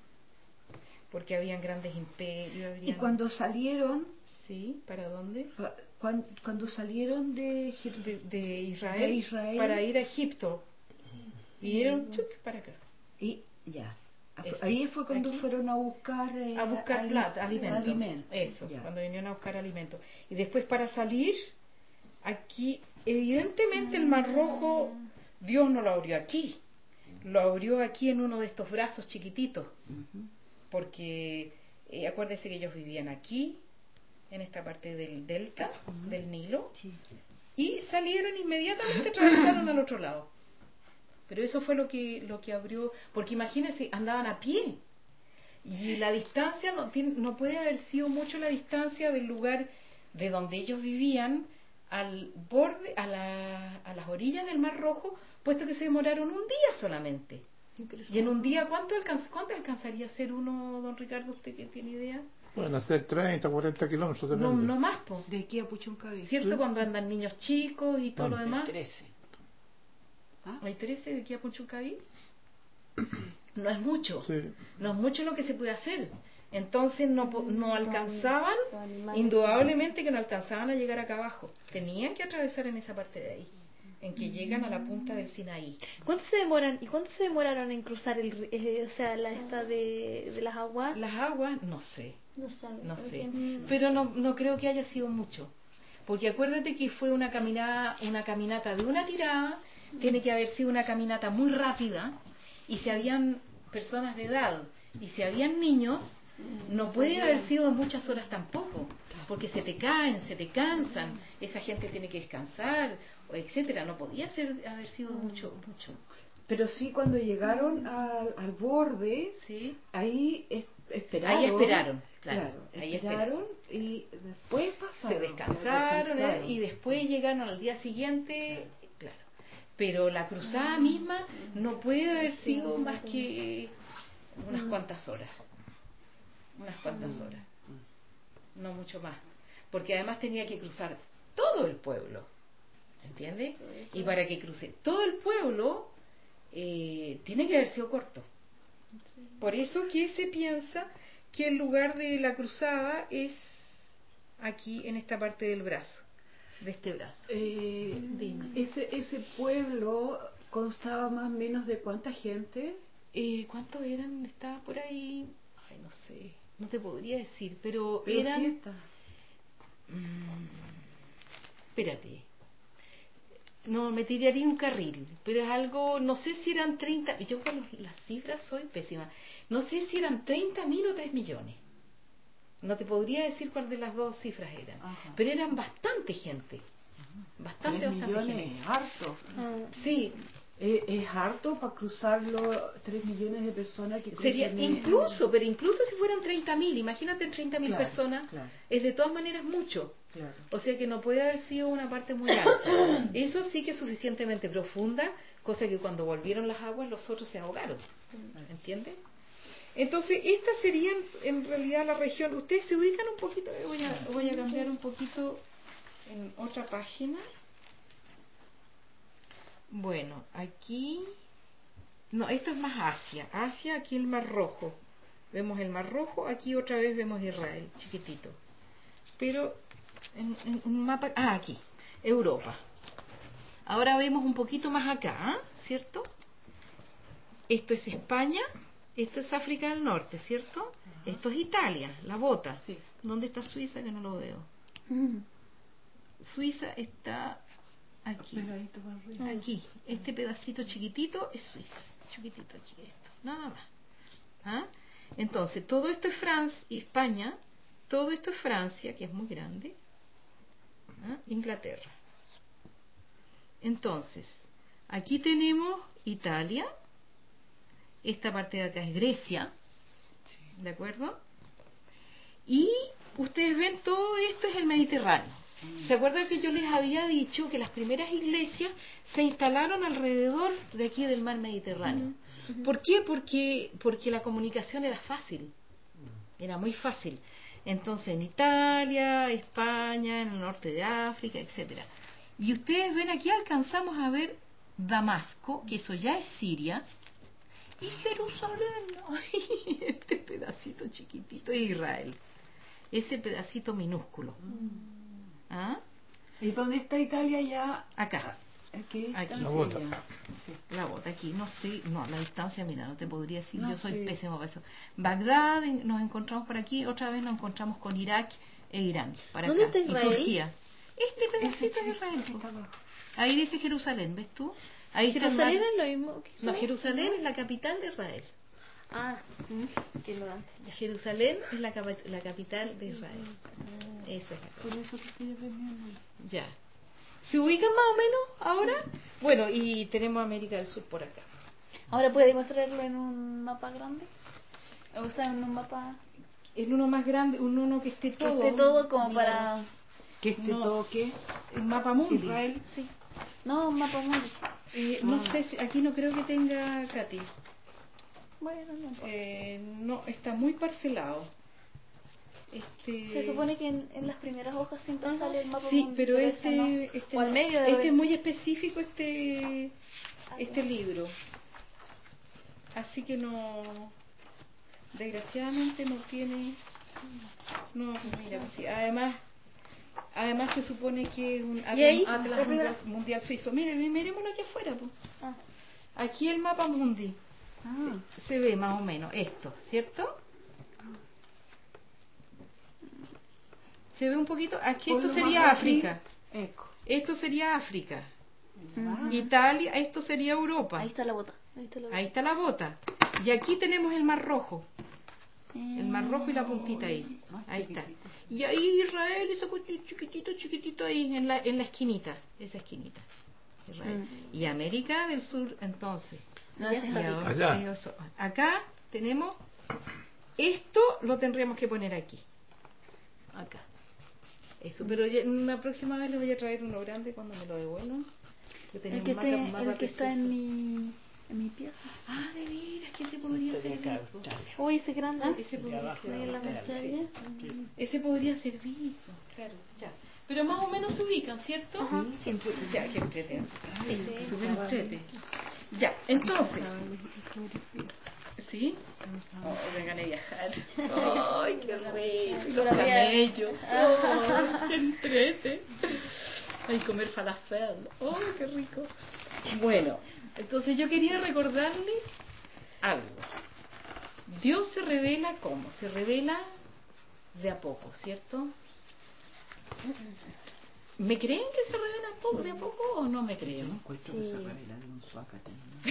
Porque habían grandes imperios. Y habrían- cuando salieron, Sí, ¿para dónde? cuando, cuando salieron de, Jer- De, de Israel, De Israel. para ir a Egipto. Vinieron chuc, para acá. y ya. Eso. Ahí fue cuando Aquí. fueron a buscar eh, A buscar ali- plata, alimento. alimento. Eso, Ya. cuando vinieron a buscar alimento. Y después para salir, aquí, evidentemente el Mar Rojo, Dios no lo abrió aquí. Lo abrió aquí en uno de estos brazos chiquititos. Ujú. Porque eh, acuérdense que ellos vivían aquí, en esta parte del delta, del Nilo, Sí. y salieron inmediatamente, atravesaron al otro lado. Pero eso fue lo que lo que abrió, porque imagínense, andaban a pie y la distancia no tiene, no puede haber sido mucho la distancia del lugar de donde ellos vivían al borde, a, la, a las orillas del Mar Rojo, puesto que se demoraron un día solamente. Y en un día, ¿cuánto, alcanz, ¿cuánto alcanzaría a ser uno, don Ricardo, usted que tiene idea? Pueden hacer treinta, cuarenta kilómetros de No, no más, po. De aquí a Puchuncaví. ¿Cierto? Cuando andan niños chicos y todo Bueno. lo demás. trece. ¿Ah? ¿Hay trece de aquí a Punchucaví? No es mucho. Sí. No es mucho lo que se puede hacer. Entonces no, po- no alcanzaban, Los animales. indudablemente que no alcanzaban a llegar acá abajo. Tenían que atravesar en esa parte de ahí, en que llegan a la punta del Sinaí. ¿Cuánto se demoran? ¿Y cuánto se demoraron en cruzar el, ri- eh, o sea, la esta de, de las aguas? Las aguas, no sé, No sabes. no sé. entiendo. Pero no, no creo que haya sido mucho. Porque acuérdate que fue una caminata, una caminata de una tirada, tiene que haber sido una caminata muy rápida, y si habían personas de edad y si habían niños, no puede haber sido muchas horas tampoco, porque se te caen, se te cansan, esa gente tiene que descansar, o etcétera. No podía ser, haber sido mucho, mucho. Pero sí, cuando llegaron al, al borde, ¿Sí? ahí es- esperaron. Ahí esperaron, claro, ahí esperaron y después pasaron. Se descansaron, ¿eh? descansaron. Y después llegaron al día siguiente, claro. Pero la cruzada misma no puede haber sido más que unas cuantas horas. Unas cuantas horas. No mucho más. Porque además tenía que cruzar todo el pueblo. ¿Se entiende? Y para que cruce todo el pueblo, eh, tiene que haber sido corto. Por eso que se piensa que el lugar de la cruzada es aquí, en esta parte del brazo, de este brazo. Eh, Dime. ese, ese pueblo constaba más o menos de cuánta gente. Eh, ¿Cuántos eran? Estaba por ahí, ay, no sé, no te podría decir, pero, Pero eran... sí está. Mm, espérate. No, me tiraría un carril, pero es algo, no sé si eran treinta, yo con los- las cifras soy pésima, no sé si eran treinta mil o tres millones. No te podría decir cuál de las dos cifras eran, Ajá. pero eran bastante gente, bastante, Tres bastante millones gente. es harto. Ah, Sí, Eh, es harto para cruzarlo tres millones de personas que sería cruzan el- incluso, pero incluso si fueran treinta mil, imagínate treinta mil Claro, personas, claro. es de todas maneras mucho. Claro. O sea que no puede haber sido una parte muy ancha. Eso sí que es suficientemente profunda, cosa que cuando volvieron las aguas los otros se ahogaron. ¿Entiendes? Entonces, esta sería en, en realidad la región. Ustedes se ubican un poquito, eh, voy a, voy a cambiar un poquito en otra página. Bueno, aquí... No, esto es más Asia. Asia, aquí el Mar Rojo. Vemos el Mar Rojo, aquí otra vez vemos Israel, chiquitito. Pero en, en un mapa... Ah, aquí, Europa. Ahora vemos un poquito más acá, ¿ah? ¿Cierto? Esto es España, esto es África del Norte, ¿cierto? Esto es Italia, la bota. Sí. ¿Dónde está Suiza? Que no lo veo. Suiza está aquí. Pegadito para arriba. Aquí, este pedacito chiquitito es Suiza, chiquitito aquí esto, nada más. ¿Ah? Entonces, todo esto es Francia y España, todo esto es Francia, que es muy grande, ¿ah? Inglaterra. Entonces, aquí tenemos Italia, esta parte de acá es Grecia, ¿de acuerdo? Y ustedes ven, todo esto es el Mediterráneo. ¿Se acuerdan que yo les había dicho que las primeras iglesias se instalaron alrededor de aquí del mar Mediterráneo? ¿Por qué? Porque, porque la comunicación era fácil, era muy fácil. Entonces en Italia, España, en el norte de África, etcétera. Y ustedes ven aquí, alcanzamos a ver Damasco, que eso ya es Siria, Y Jerusalén, ay, este pedacito chiquitito es Israel. Ese pedacito minúsculo. ¿Ah? ¿Y dónde está Italia ya? Acá. Aquí. Aquí. La bota. Sí, la bota, aquí. No sé, no, la distancia, mira, no te podría decir. No Yo soy sé. pésimo para eso. Bagdad, en- nos encontramos por aquí. Otra vez nos encontramos con Irak e Irán. Para ¿Dónde acá. está Y Israel? Turquía. Este pedacito de Israel. po. Ahí dice Jerusalén, ¿ves tú? Ahí está el ¿Jerusalén mar- es lo mismo que No, Israel? Jerusalén es la capital de Israel. Ah, mm, qué ignorante. Jerusalén es la, capa- la capital de Israel. Esa es la Por capital. eso que estoy aprendiendo. Ya. ¿Se ubican más o menos ahora? Bueno, y tenemos América del Sur por acá. Ahora puede mostrarlo en un mapa grande. O sea, en un mapa El uno más grande, un uno que esté que todo. esté todo como Mira, para... ¿Que este No, todo qué? El mapa mundi. Israel. Sí. No, un mapa mundo. Eh, no sé, si, aquí no creo que tenga Katy. Bueno, no importa. Eh, no, está muy parcelado. Este... Se supone que en, en las primeras hojas siempre Ajá. sale el mapa Sí, mundo. pero ese no. este, este, O al no. medio de Este repente. es muy específico, este, Ah, este ya. libro. Así que no, desgraciadamente no tiene, no, mira, sí, además, además se supone que es un ¿Y ahí? Atlas La primera- mundial, mundial suizo. Mire, mirémoslo aquí afuera, pues. Ah. Aquí el mapa mundi. Ah. Se ve más o menos esto, ¿cierto? Se ve un poquito, aquí esto Ponlo sería más aquí. África, Eco. esto sería África, Ah. Italia, esto sería Europa, Ahí está la bota. Ahí está la bota. ahí está la bota, y aquí tenemos el Mar Rojo, el Mar Rojo y la puntita ahí, ahí está, y ahí Israel, ese coche chiquitito, chiquitito ahí, en la, en la esquinita, esa esquinita, Israel. Y América del Sur, entonces, No, y ese está ahora- Allá. y eso- acá tenemos, esto lo tendríamos que poner aquí, acá. Eso, pero ya- una próxima vez le voy a traer uno grande cuando me lo devuelvan. Que tenía El que, un esté- mapa- mapa el que está precioso. en mi, en mi pieza. Ah, de veras, ¿qué se podría Sería servir? acá, Italia. Uy, ese grande. Ah, ese podría abajo. Ahí en la servir. pantalla. Ese podría servir, claro, ya. Pero más o menos se ubican, ¿cierto? Ajá. Sí, ya, que entrete. Sí. Súper entrete. Ya, entonces. ¿Sí? Oh, me gané viajar. ¡Ay, qué rico! Y los Todavía- camellos. ¡Ay, qué entrete! Ay, comer falafel. ¡Oh, qué rico! Bueno, entonces yo quería recordarles algo. Dios se revela ¿cómo? Se revela de a poco, ¿cierto? ¿Me creen que se revela poco, de a poco o no me creen? Encuentro que se revelan en un suácate.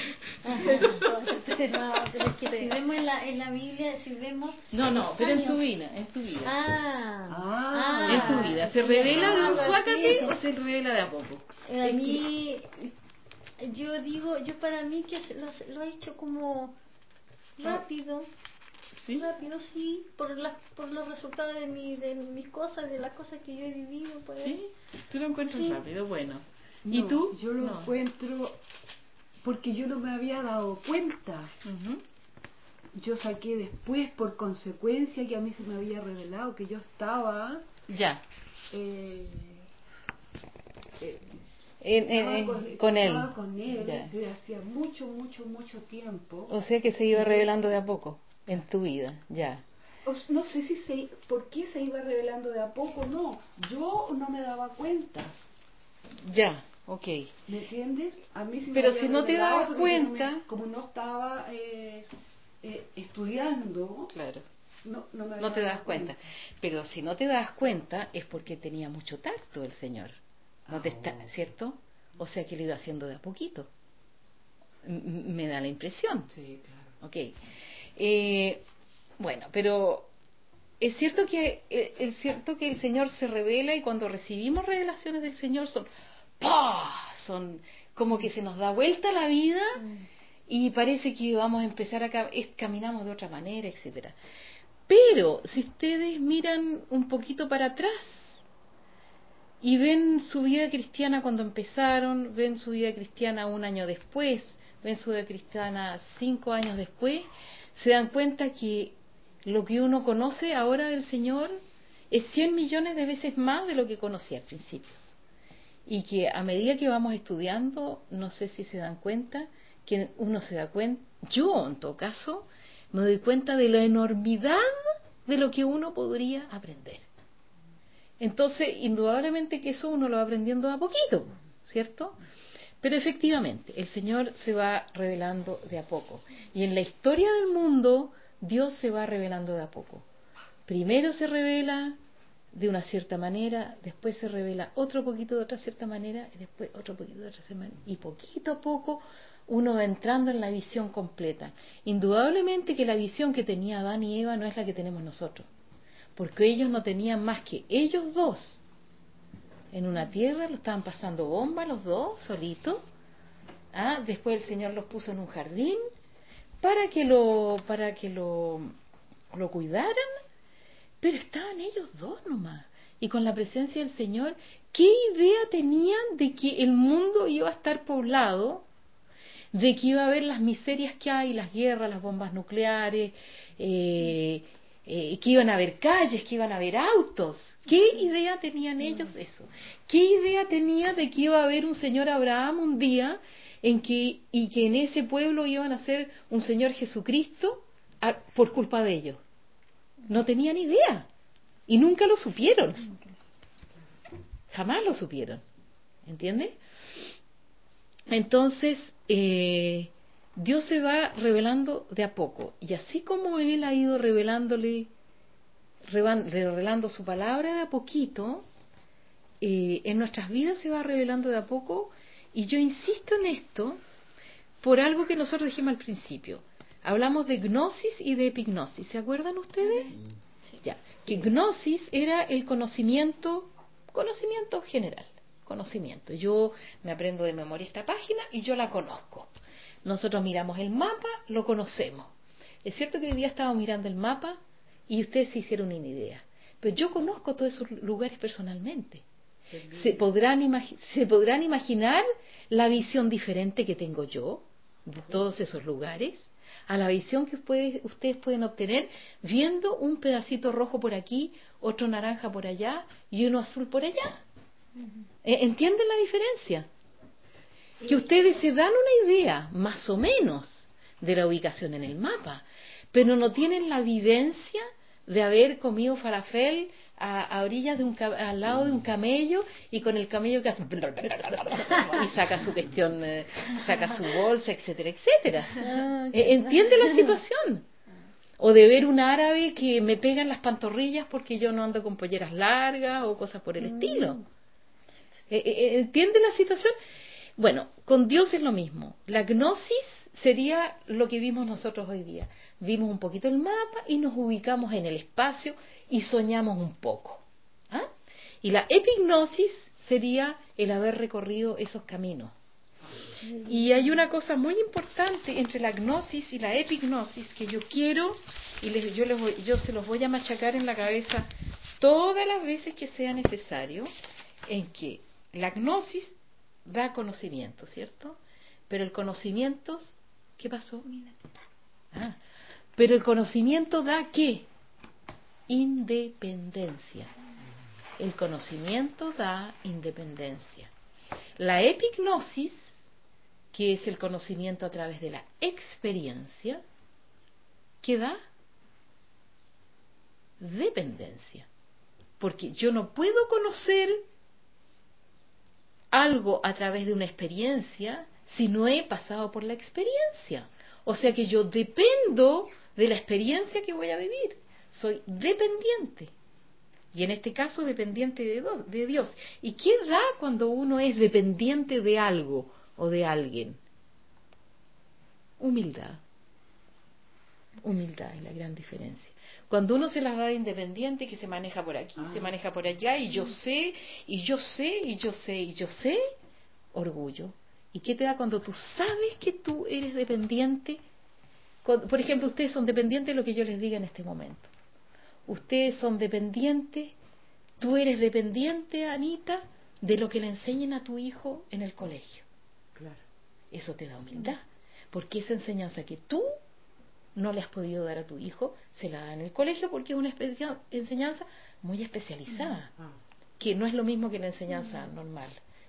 No, pero es que si vemos en la, en la Biblia, si vemos... No, no, los pero en tu años- vida, en tu vida. Ah, Ah. En tu vida, ¿se revela de un Ah, suácate sí. o se revela de a poco? A mí, yo digo, yo para mí que se- lo, lo he hecho como rápido, ¿Sí? rápido sí, por las por los resultados de mi, de mis cosas, de las cosas que yo he vivido, pues. ¿Sí? ¿Tú lo encuentras Sí. rápido? Bueno. ¿Y No, tú? Yo lo No. encuentro porque yo no me había dado cuenta. Ujú. Yo saqué después, por consecuencia, que a mí se me había revelado que yo estaba Ya. eh, eh, En- en- estaba en- con, con él. estaba con él Ya. desde hacía mucho, mucho, mucho tiempo. O sea que se iba revelando de a poco en tu vida, ya. O s- no sé si se, por qué se iba revelando de a poco, no. Yo no me daba cuenta. Ya, ok. ¿Me entiendes? A mí sí me Pero había si no te revelado dabas porque yo no me- cuenta- como no estaba eh, eh, estudiando, Claro. no, no, me No había te das dado cuenta. Pero si no te das cuenta es porque tenía mucho tacto el Señor. No te está, ¿cierto? O sea que lo iba haciendo de a poquito. M- m- me da la impresión. Sí, claro. Ok. Eh, bueno, pero es cierto que eh, es cierto que el Señor se revela y cuando recibimos revelaciones del Señor son ¡pah! Son como que se nos da vuelta la vida y parece que vamos a empezar a ca- es- caminamos de otra manera, etcétera. Pero si ustedes miran un poquito para atrás y ven su vida cristiana cuando empezaron, ven su vida cristiana un año después, ven su vida cristiana cinco años después, se dan cuenta que lo que uno conoce ahora del Señor es cien millones de veces más de lo que conocía al principio. y que a medida que vamos estudiando, no sé si se dan cuenta, que uno se da cuenta, yo en todo caso, me doy cuenta de la enormidad de lo que uno podría aprender. Entonces, indudablemente que eso uno lo va aprendiendo a poquito, ¿cierto? Pero efectivamente, el Señor se va revelando de a poco. Y en la historia del mundo, Dios se va revelando de a poco. Primero se revela de una cierta manera, después se revela otro poquito de otra cierta manera, y después otro poquito de otra cierta manera. Y poquito a poco uno va entrando en la visión completa. Indudablemente que la visión que tenía Adán y Eva no es la que tenemos nosotros. Porque ellos no tenían más que ellos dos. En una tierra lo estaban pasando bomba los dos, solitos. Ah, después el Señor los puso en un jardín para que lo, para que lo, lo cuidaran. Pero estaban ellos dos nomás. Y con la presencia del Señor, ¿qué idea tenían de que el mundo iba a estar poblado? De que iba a haber las miserias que hay, las guerras, las bombas nucleares, eh, eh, que iban a haber calles, que iban a haber autos. ¿Qué idea tenían ellos de eso? ¿Qué idea tenían de que iba a haber un señor Abraham un día en que, y que en ese pueblo iban a ser un señor Jesucristo a, por culpa de ellos? No tenían idea y nunca lo supieron, jamás lo supieron, ¿entiendes? Entonces eh, Dios se va revelando de a poco, y así como Él ha ido revelándole revelando su palabra de a poquito, eh, en nuestras vidas se va revelando de a poco. Y yo insisto en esto por algo que nosotros dijimos al principio. Hablamos de gnosis y de epignosis. ¿Se acuerdan ustedes? Sí. Ya. Que gnosis era el conocimiento, conocimiento general, conocimiento. Yo me aprendo de memoria esta página y yo la conozco. Nosotros miramos el mapa, lo conocemos. Es cierto que hoy día estamos mirando el mapa y ustedes se hicieron una idea. Pero yo conozco todos esos lugares personalmente. ¿Se podrán, imagi- ¿Se podrán imaginar la visión diferente que tengo yo de todos esos lugares? A la visión que ustedes, ustedes pueden obtener viendo un pedacito rojo por aquí, otro naranja por allá y uno azul por allá. ¿Entienden la diferencia? Que ustedes se dan una idea, más o menos, de la ubicación en el mapa, pero no tienen la vivencia de haber comido falafel a, a orillas de un al lado de un camello y con el camello que hace y saca su cuestión, eh, saca su bolsa, etcétera, etcétera. Ah, okay. ¿Entiende la situación? O de ver un árabe que me pega en las pantorrillas porque yo no ando con polleras largas o cosas por el estilo. ¿Entiende la situación? Bueno, con Dios es lo mismo. La gnosis sería lo que vimos nosotros hoy día. Vimos un poquito el mapa y nos ubicamos en el espacio y soñamos un poco. ¿Ah? Y la epignosis sería el haber recorrido esos caminos. Y hay una cosa muy importante entre la gnosis y la epignosis que yo quiero, y les, yo, les voy, yo se los voy a machacar en la cabeza todas las veces que sea necesario, en que la gnosis da conocimiento, ¿cierto? Pero el conocimiento, ¿qué pasó? Ah, pero el conocimiento da ¿qué? Independencia. El conocimiento da independencia. La epignosis, que es el conocimiento a través de la experiencia, ¿qué da? Dependencia. Porque yo no puedo conocer algo a través de una experiencia si no he pasado por la experiencia. O sea que yo dependo de la experiencia que voy a vivir. Soy dependiente. Y en este caso dependiente de, do, de Dios. ¿Y qué da cuando uno es dependiente de algo o de alguien? Humildad. Humildad es la gran diferencia. Cuando uno se las da de independiente, que se maneja por aquí, ah. se maneja por allá, y yo sé, y yo sé, y yo sé, y yo sé, orgullo. ¿Y qué te da cuando tú sabes que tú eres dependiente? Cuando, por ejemplo, ustedes son dependientes de lo que yo les diga en este momento. Ustedes son dependientes, tú eres dependiente, Anita, de lo que le enseñen a tu hijo en el colegio. Claro. Eso te da humildad, porque esa enseñanza que tú no le has podido dar a tu hijo, se la da en el colegio porque es una enseñanza muy especializada, que no es lo mismo que la enseñanza normal.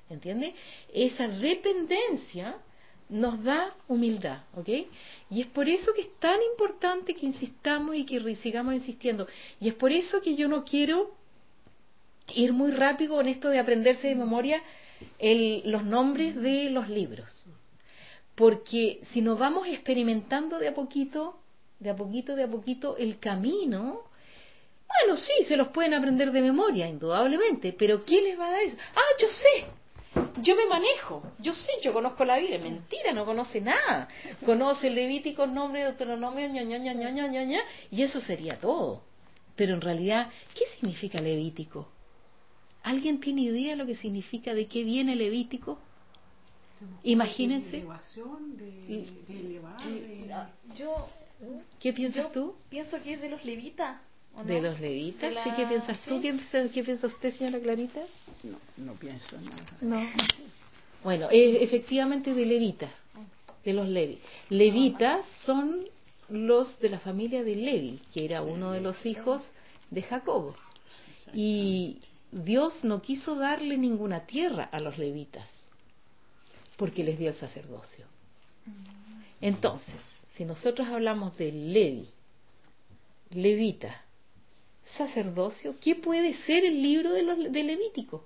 ¿entiende? Esa dependencia nos da humildad, ¿ok? Y es por eso que es tan importante que insistamos y que sigamos insistiendo. Y es por eso que yo no quiero ir muy rápido en esto de aprenderse de memoria el, los nombres de los libros. Porque si nos vamos experimentando de a poquito, de a poquito, de a poquito, el camino, bueno, sí, se los pueden aprender de memoria, indudablemente, pero ¿quién les va a dar eso? Ah, yo sé. Yo me manejo, yo sé, yo conozco la Biblia. Mentira, no conoce nada. Conoce Levítico, nombre, Deuteronomio, ña, ña, ña, ña, ña, ña, ña, y eso sería todo. Pero en realidad, ¿qué significa Levítico? ¿Alguien tiene idea de lo que significa, de qué viene Levítico? Imagínense. De elevación, de, de elevar, de... Yo, ¿Qué piensas yo tú? pienso que es de los levitas. ¿o no? ¿De los levitas? De la- ¿Sí? ¿Qué piensas tú? sí. ¿Qué, piensa- ¿Qué piensa usted, señora Clarita? No, no pienso nada. No. Bueno, eh, efectivamente de levitas, de los levi. Levitas son los de la familia de Levi, que era uno de los hijos de Jacobo. Y Dios no quiso darle ninguna tierra a los levitas, porque les dio el sacerdocio. Entonces, si nosotros hablamos de Levi, levita, sacerdocio, ¿qué puede ser el libro de, los, de Levítico?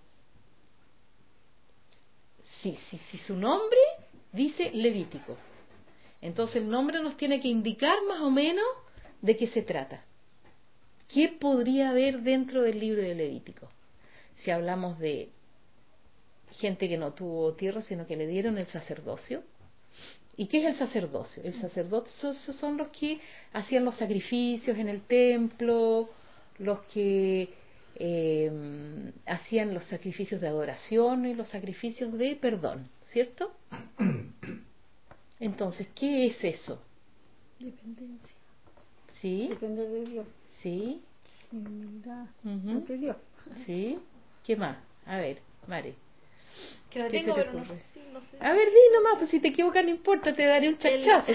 Si, si, si su nombre dice Levítico, entonces el nombre nos tiene que indicar más o menos de qué se trata. ¿Qué podría haber dentro del libro de Levítico? Si hablamos de gente que no tuvo tierra, sino que le dieron el sacerdocio. ¿Y qué es el sacerdocio? El sacerdocio son los que hacían los sacrificios en el templo, los que eh, hacían los sacrificios de adoración y los sacrificios de perdón, ¿cierto? Entonces, ¿qué es eso? Dependencia. ¿Sí? Depender de Dios. ¿Sí? Humildad Ujú. ante Dios. ¿Sí? ¿Qué más? A ver, Mari. Que lo ¿Qué tengo, se te pero no, ocurre? sí, no sé. A ver, di nomás, pues si te equivocas no importa, te daré un chachazo.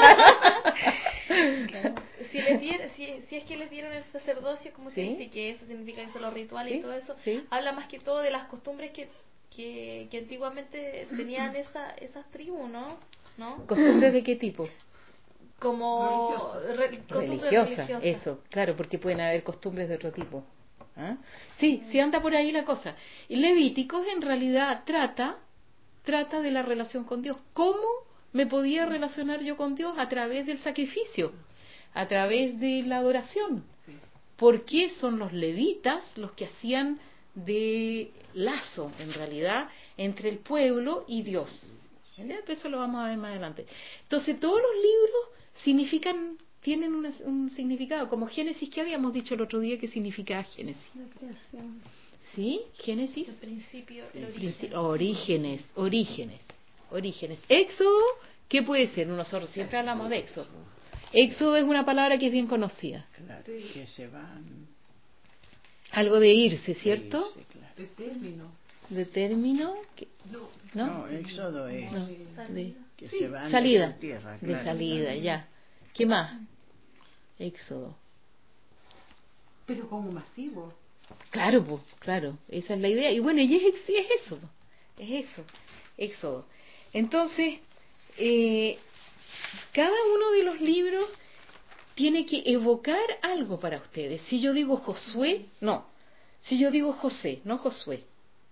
Si, les dier- si, si es que les dieron el sacerdocio, como se Sí. dice, que eso significa eso, los rituales Sí, y todo eso, sí. habla más que todo de las costumbres que, que, que antiguamente tenían esa, esas tribus, ¿no? ¿no? ¿Costumbres de qué tipo? Como re- costumbres Religiosa, religiosas. eso, claro, porque pueden haber costumbres de otro tipo. ¿Ah? Sí, sí anda por ahí la cosa. Y Levíticos en realidad trata, trata de la relación con Dios. ¿Cómo me podía relacionar yo con Dios? A través del sacrificio, a través de la adoración. ¿Por qué son los levitas los que hacían de lazo, en realidad, entre el pueblo y Dios? ¿Entiendes? Eso lo vamos a ver más adelante. Entonces, todos los libros significan, tienen una- un significado, como Génesis, que habíamos dicho el otro día que significaba Génesis. La creación. ¿Sí? Génesis. El principio, el Princi- origen. Orígenes, orígenes, orígenes. Éxodo, ¿qué puede ser? Nosotros siempre hablamos de Éxodo. Éxodo es una palabra que es bien conocida. Claro, que se van. Algo de irse, ¿cierto? Sí, claro. de término. De término, que- No, ¿no? No, éxodo es No, de- de que Sí, se van salida, de su tierra, de claro. salida, ya. ¿Qué más? Éxodo. pero como masivo. Claro, pues, claro, esa es la idea. Y bueno, y es, es eso, po, es eso, Éxodo. Entonces, eh, cada uno de los libros tiene que evocar algo para ustedes. Si yo digo Josué, no. Si yo digo José, no Josué.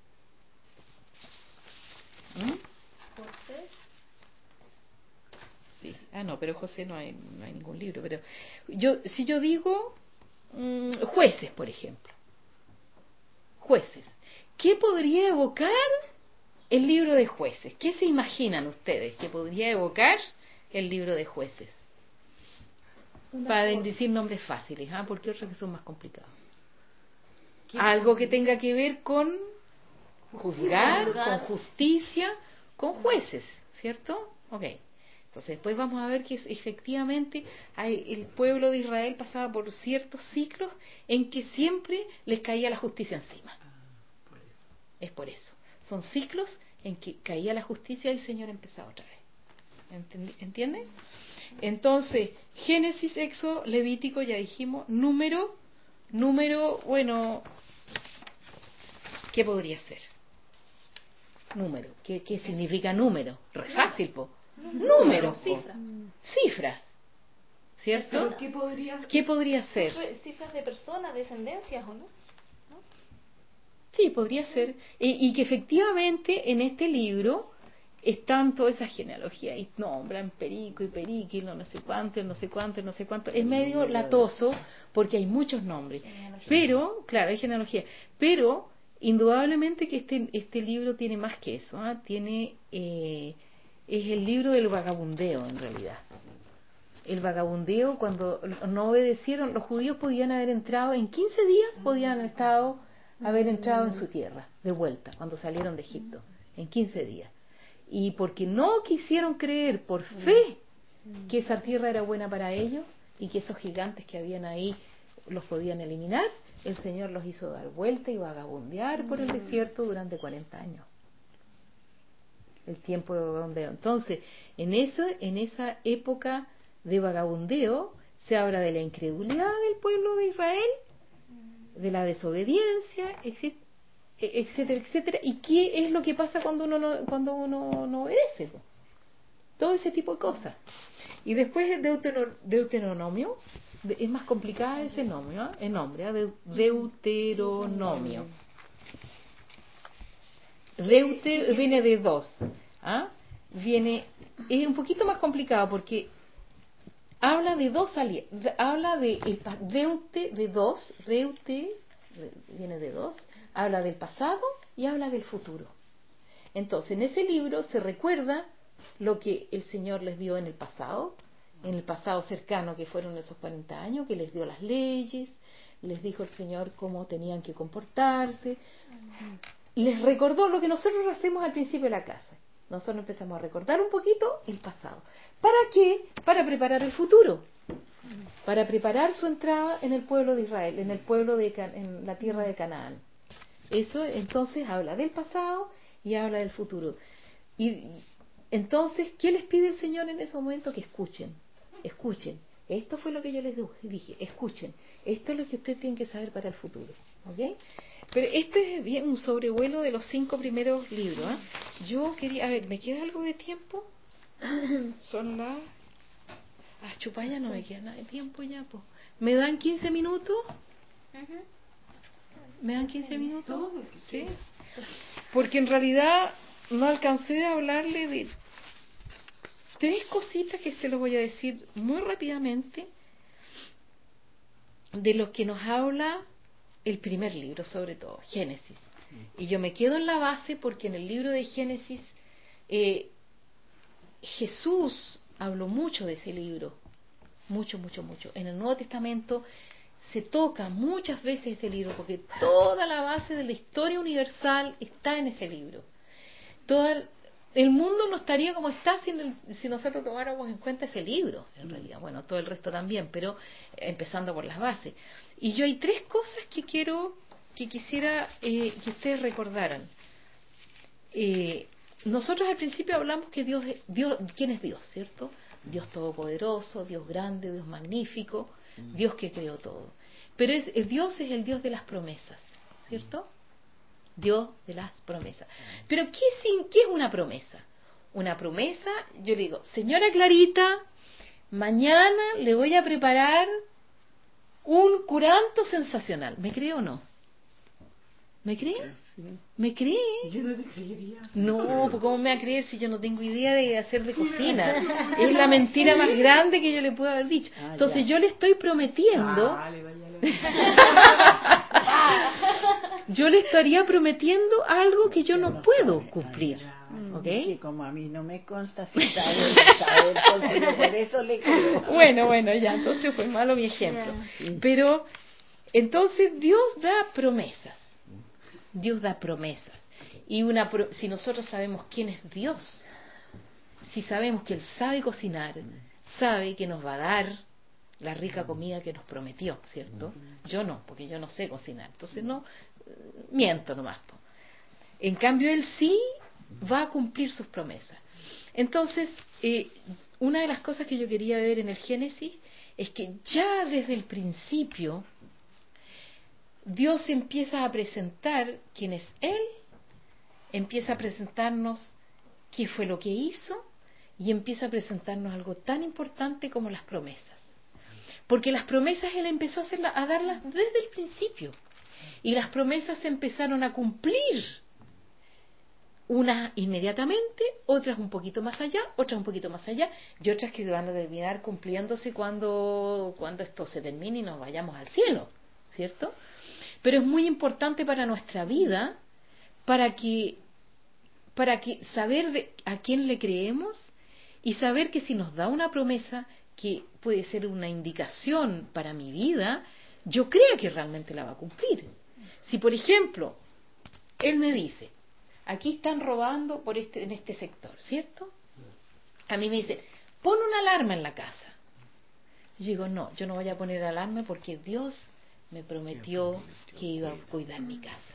¿Mm? José. Sí. Ah, no, pero José no hay, no hay ningún libro. Pero yo, si yo digo mm, jueces, por ejemplo, jueces, ¿qué podría evocar el libro de jueces? ¿Qué se imaginan ustedes que podría evocar el libro de jueces? Para decir nombres fáciles, ¿ah? Porque otros que son más complicados. Algo que tenga que ver con juzgar, Juzgar. con justicia, con jueces, ¿cierto? Ok. Entonces después vamos a ver que efectivamente hay, el pueblo de Israel pasaba por ciertos ciclos en que siempre les caía la justicia encima. Es por eso. Son ciclos en que caía la justicia y el Señor empezaba otra vez. ¿Entienden? Entonces, Génesis, Éxodo, Levítico, ya dijimos, número, número, bueno, ¿qué podría ser? número. ¿Qué, qué significa número? Re fácil, po. Número, Cifra. cifras, ¿cierto? ¿Pero qué podría ¿Qué podría ser? Cifras de personas, descendencias, ¿o no? Sí, podría ser. Y, y que efectivamente en este libro están todas esas genealogías y nombran Perico y Periqui, no, no sé cuánto, no sé cuánto, no sé cuánto. Es medio latoso porque hay muchos nombres. Pero, claro, hay genealogía. Pero, indudablemente que este, este libro tiene más que eso. ¿eh? Tiene, eh, es el libro del vagabundeo en realidad. El vagabundeo, cuando no obedecieron, los judíos podían haber entrado, en quince días podían haber estado, haber entrado en su tierra, de vuelta, cuando salieron de Egipto, en quince días. Y porque no quisieron creer por fe que esa tierra era buena para ellos y que esos gigantes que habían ahí los podían eliminar, el Señor los hizo dar vuelta y vagabundear por el desierto durante cuarenta años. El tiempo de vagabundeo. Entonces, en, eso, en esa época de vagabundeo se habla de la incredulidad del pueblo de Israel, de la desobediencia, etcétera, etcétera, etcétera. ¿Y qué es lo que pasa cuando uno no, cuando uno no obedece? Todo ese tipo de cosas. Y después de Deutero, Deuteronomio, de, es más complicada ese nombre, ¿eh? El nombre, ¿eh? De, Deuteronomio. Deute viene de dos, ¿ah? Viene, es un poquito más complicado porque habla de dos alianzas, habla de el, deute de dos, deute viene de dos, habla del pasado y habla del futuro. Entonces, en ese libro se recuerda lo que el Señor les dio en el pasado, en el pasado cercano que fueron esos cuarenta años, que les dio las leyes, les dijo el Señor cómo tenían que comportarse, les recordó lo que nosotros hacemos al principio de la clase. Nosotros empezamos a recordar un poquito el pasado. ¿Para qué? Para preparar el futuro. Para preparar su entrada en el pueblo de Israel, en el pueblo de Can- en la tierra de Canaán. Eso entonces habla del pasado y habla del futuro. Y entonces, ¿qué les pide el Señor en ese momento? Que escuchen, escuchen. Esto fue lo que yo les dije, escuchen. Esto es lo que ustedes tienen que saber para el futuro. ¿Ok? Pero este es bien un sobrevuelo de los cinco primeros libros. ¿eh? Yo quería, a ver, ¿me queda algo de tiempo? Son las... Ah, chupaya, no me queda nada de tiempo ya, pues. ¿Me dan quince minutos? ¿Me dan quince minutos? Sí. Porque en realidad no alcancé a hablarle de tres cositas que se los voy a decir muy rápidamente de los que nos habla el primer libro, sobre todo, Génesis. Y yo me quedo en la base porque en el libro de Génesis eh, Jesús habló mucho de ese libro, mucho, mucho, mucho. En el Nuevo Testamento se toca muchas veces ese libro porque toda la base de la historia universal está en ese libro. Toda el, el mundo no estaría como está si, el, si nosotros tomáramos en cuenta ese libro, en realidad. Bueno, todo el resto también, pero empezando por las bases. Y yo hay tres cosas que quiero, que quisiera eh, que ustedes recordaran. Eh, nosotros al principio hablamos que Dios, Dios, ¿quién es Dios, cierto? Dios todopoderoso, Dios grande, Dios magnífico, Dios que creó todo. Pero es, el Dios es el Dios de las promesas, ¿cierto? Dios de las promesas. Pero ¿qué, sin, ¿qué es una promesa? Una promesa, yo le digo, señora Clarita, mañana le voy a preparar un curanto sensacional. ¿Me cree o no? ¿Me cree? ¿Me cree? Yo no te creería. No, pues ¿cómo me va a creer si yo no tengo idea de hacer de cocina? Es la mentira más grande que yo le puedo haber dicho. Ah, Entonces ya. yo le estoy prometiendo, Vale, vaya, yo le estaría prometiendo algo que yo no puedo cumplir. ¿Ok? Que como a mí no me consta si sabe, sabe, entonces yo por eso le creo. Bueno, bueno, ya, entonces fue malo mi ejemplo. Pero, entonces Dios da promesas. Dios da promesas. Y una pro- si nosotros sabemos quién es Dios, si sabemos que Él sabe cocinar, sabe que nos va a dar la rica comida que nos prometió, ¿cierto? Yo no, porque yo no sé cocinar. Entonces no, miento nomás. Po. En cambio, Él sí va a cumplir sus promesas. Entonces, eh, una de las cosas que yo quería ver en el Génesis es que ya desde el principio Dios empieza a presentar quién es Él empieza a presentarnos qué fue lo que hizo y empieza a presentarnos algo tan importante como las promesas. Porque las promesas Él empezó a, hacerlas, a darlas desde el principio. Y las promesas se empezaron a cumplir. Unas inmediatamente, otras un poquito más allá, otras un poquito más allá, y otras que van a terminar cumpliéndose cuando, cuando esto se termine y nos vayamos al cielo, ¿cierto? Pero es muy importante para nuestra vida, para que, para que saber de, a quién le creemos y saber que si nos da una promesa que puede ser una indicación para mi vida, yo crea que realmente la va a cumplir. Si, por ejemplo, Él me dice, aquí están robando por este, en este sector, ¿cierto? A mí me dice, pon una alarma en la casa. Yo digo, no, yo no voy a poner alarma porque Dios me prometió que iba a cuidar mi casa.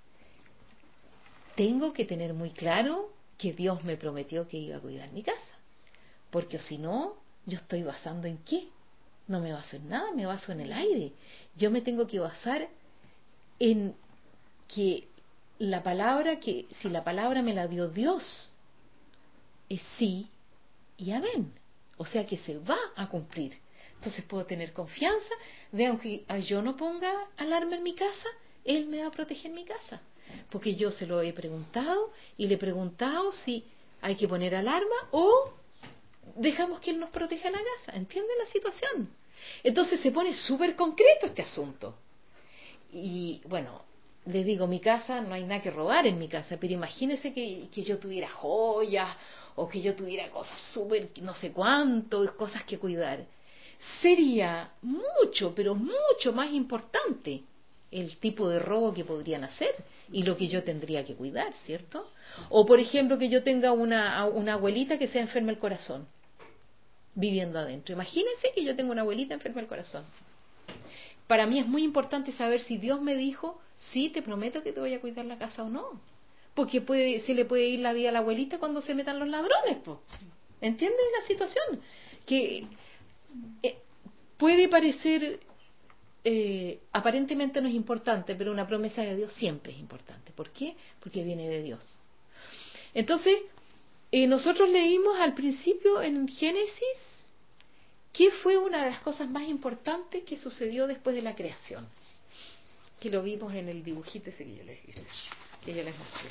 Tengo que tener muy claro que Dios me prometió que iba a cuidar mi casa. Porque si no, yo estoy basando en qué. No me baso en nada, me baso en el aire. Yo me tengo que basar en que la palabra, que si la palabra me la dio Dios, es sí y amén. O sea que se va a cumplir. Entonces puedo tener confianza de aunque yo no ponga alarma en mi casa, Él me va a proteger mi casa. Porque yo se lo he preguntado y le he preguntado si hay que poner alarma o dejamos que Él nos proteja la casa. ¿Entienden la situación? Entonces se pone súper concreto este asunto. Y bueno, les digo, mi casa, no hay nada que robar en mi casa, pero imagínense que, que yo tuviera joyas o que yo tuviera cosas súper, no sé cuánto, cosas que cuidar. Sería mucho, pero mucho más importante el tipo de robo que podrían hacer y lo que yo tendría que cuidar, ¿cierto? O por ejemplo que yo tenga una, una abuelita que se enferma el corazón viviendo adentro. Imagínense que yo tengo una abuelita enferma del corazón. Para mí es muy importante saber si Dios me dijo, sí, te prometo que te voy a cuidar la casa o no. Porque puede, se le puede ir la vida a la abuelita cuando se metan los ladrones, pues. ¿Entienden la situación? Que eh, puede parecer, eh, aparentemente no es importante, pero una promesa de Dios siempre es importante. ¿Por qué? Porque viene de Dios. Entonces, eh, nosotros leímos al principio en Génesis, ¿qué fue una de las cosas más importantes que sucedió después de la creación? Que lo vimos en el dibujito ese que yo les hice, que yo les mostré.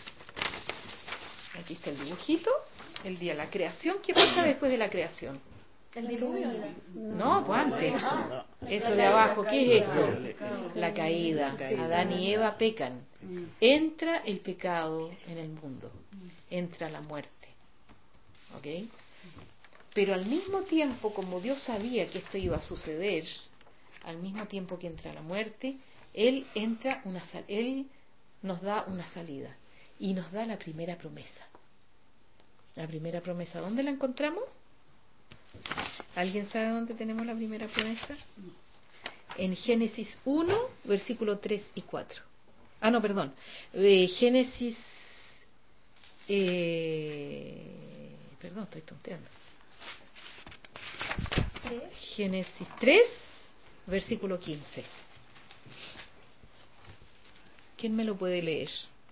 Aquí está el dibujito, el día de la creación. ¿Qué pasa después de la creación? ¿El diluvio? No, pues antes. Eso de abajo, ¿qué es eso? La caída. Adán y Eva pecan. Entra el pecado en el mundo. Entra la muerte. ¿Ok? Pero al mismo tiempo, como Dios sabía que esto iba a suceder, al mismo tiempo que entra la muerte, Él entra una sal- Él nos da una salida y nos da la primera promesa. La primera promesa, ¿dónde la encontramos? ¿Alguien sabe dónde tenemos la primera promesa? En Génesis uno, versículo tres y cuatro. Ah, no, perdón. Eh, Génesis... Eh, perdón, estoy tonteando. Génesis tres, versículo quince. ¿Quién me lo puede leer?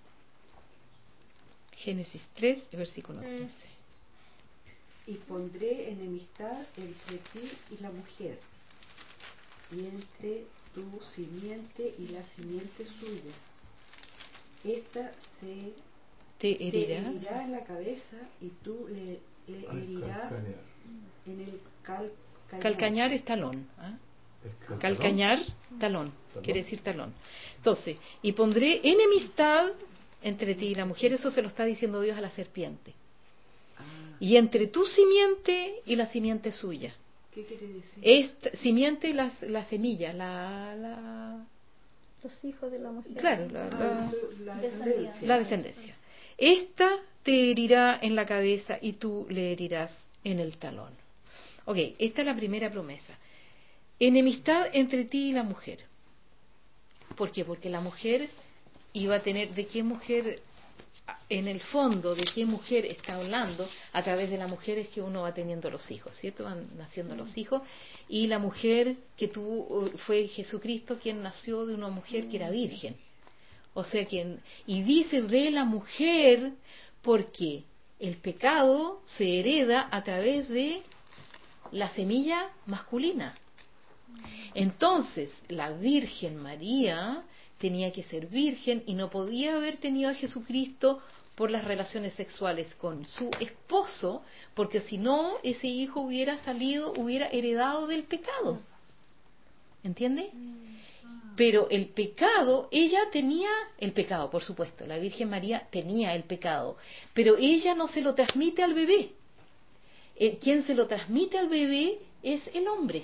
Génesis tres, versículo quince. Y pondré enemistad entre ti y la mujer, y entre tu simiente y la simiente suya. Esta se Te herirá, te herirá en la cabeza y tú le, le herirás en el cal, calcañar. calcañar es talón. ¿Ah? ¿Es Calcañar, talón, Talón. quiere decir talón. Entonces, y pondré enemistad entre ti y la mujer, eso se lo está diciendo Dios a la serpiente. Ah, Y entre tu simiente y la simiente suya. ¿qué quiere decir? Esta, simiente, la, la semilla, la, la... Los hijos de la mujer. Claro, la, Ah, la, la descendencia. descendencia. la descendencia. Esta te herirá en la cabeza y tú le herirás en el talón. Ok, esta es la primera promesa. Enemistad entre ti y la mujer. ¿Por qué? Porque la mujer iba a tener, ¿de qué mujer? En el fondo, ¿de qué mujer está hablando? A través de la mujer es que uno va teniendo los hijos, ¿cierto? Van naciendo los hijos. Y la mujer que tuvo fue Jesucristo, quien nació de una mujer que era virgen. O sea que, y dice de la mujer, porque el pecado se hereda a través de la semilla masculina. Entonces, la Virgen María tenía que ser virgen y no podía haber tenido a Jesucristo por las relaciones sexuales con su esposo, porque si no, ese hijo hubiera salido, hubiera heredado del pecado. ¿Entiende? Pero el pecado, ella tenía el pecado, por supuesto, la Virgen María tenía el pecado, pero ella no se lo transmite al bebé. Eh, quien se lo transmite al bebé es el hombre.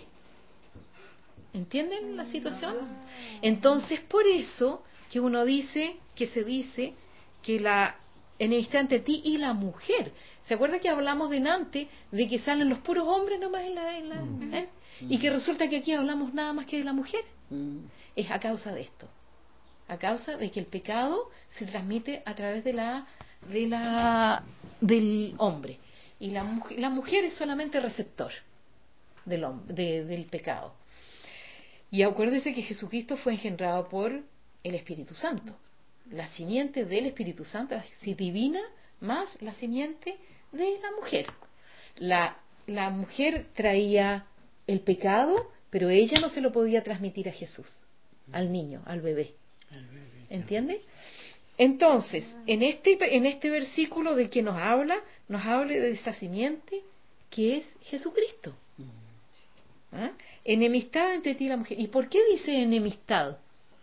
¿Entienden la situación? Entonces, por eso que uno dice, que se dice, que la enemistad entre ti y la mujer. ¿Se acuerda que hablamos delante de que salen los puros hombres nomás en la... En la mm. ¿eh? Y que resulta que aquí hablamos nada más que de la mujer. Mm. Es a causa de esto. A causa de que el pecado se transmite a través de la, de la del hombre. Y la, la mujer es solamente receptor del, hombre, de, del pecado. Y acuérdese que Jesucristo fue engendrado por el Espíritu Santo. La simiente del Espíritu Santo, la divina, más la simiente de la mujer. La, la mujer traía el pecado, pero ella no se lo podía transmitir a Jesús, al niño, al bebé. ¿Entiende? Entonces, en este, en este versículo de que nos habla, nos habla de esa simiente que es Jesucristo. ¿Ah? Enemistad entre ti y la mujer. ¿Y por qué dice enemistad?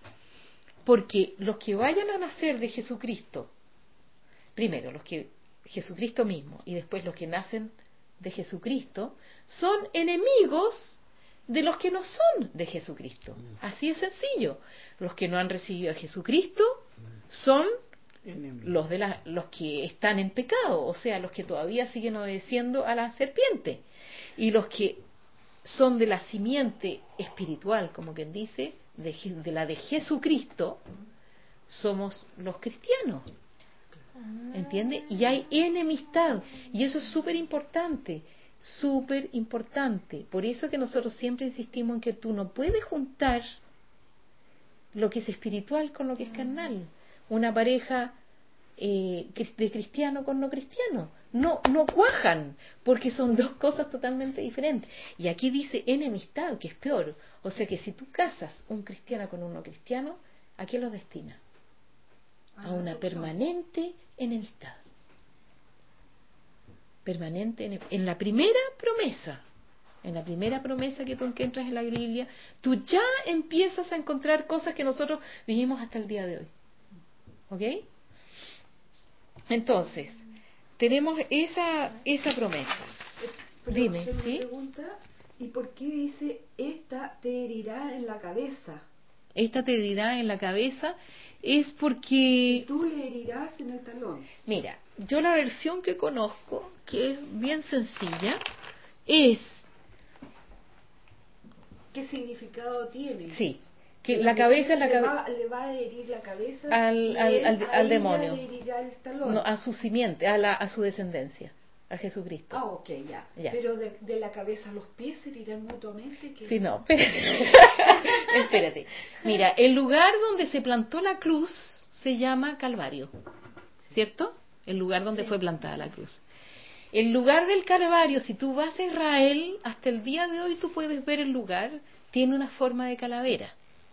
Porque los que vayan a nacer de Jesucristo, primero los que Jesucristo mismo y después los que nacen de Jesucristo, son enemigos de los que no son de Jesucristo. Así es sencillo. Los que no han recibido a Jesucristo son los, de la, los que están en pecado, o sea, los que todavía siguen obedeciendo a la serpiente. Y los que son de la simiente espiritual, como quien dice, de, de la de Jesucristo, somos los cristianos. ¿Entiende? Y hay enemistad, y eso es súper importante, súper importante. Por eso que nosotros siempre insistimos en que tú no puedes juntar lo que es espiritual con lo que es carnal. Una pareja eh, de cristiano con no cristiano. No, no cuajan, porque son dos cosas totalmente diferentes. Y aquí dice enemistad, que es peor. O sea que si tú casas un cristiano con un no cristiano, ¿a qué lo destina? A una permanente enemistad. Permanente en, en la primera promesa. En la primera promesa que tú encuentras en la Biblia, tú ya empiezas a encontrar cosas que nosotros vivimos hasta el día de hoy. ¿Ok? Entonces, tenemos esa esa promesa. Pero Dime, se me ¿sí? pregunta, ¿y por qué dice esta te herirá en la cabeza? Esta te herirá en la cabeza es Y porque, tú le herirás en el talón. mira, yo la versión que conozco, que es bien sencilla, es, ¿Qué significado tiene? sí, que Que la cabeza es la le cabeza va, le va a herir la cabeza al, y al, él al, a al ella demonio, le herirá el talón. no, a su simiente, a, la, a su descendencia, a Jesucristo. Ah, ok, ya. Ya. Pero de, de la cabeza a los pies se herirán mutuamente. ¿Qué? Sí, no, espérate. Espérate. Mira, el lugar donde se plantó la cruz se llama Calvario, ¿cierto? El lugar donde Sí. fue plantada la cruz. El lugar del Calvario, si tú vas a Israel, hasta el día de hoy tú puedes ver el lugar, tiene una forma de calavera.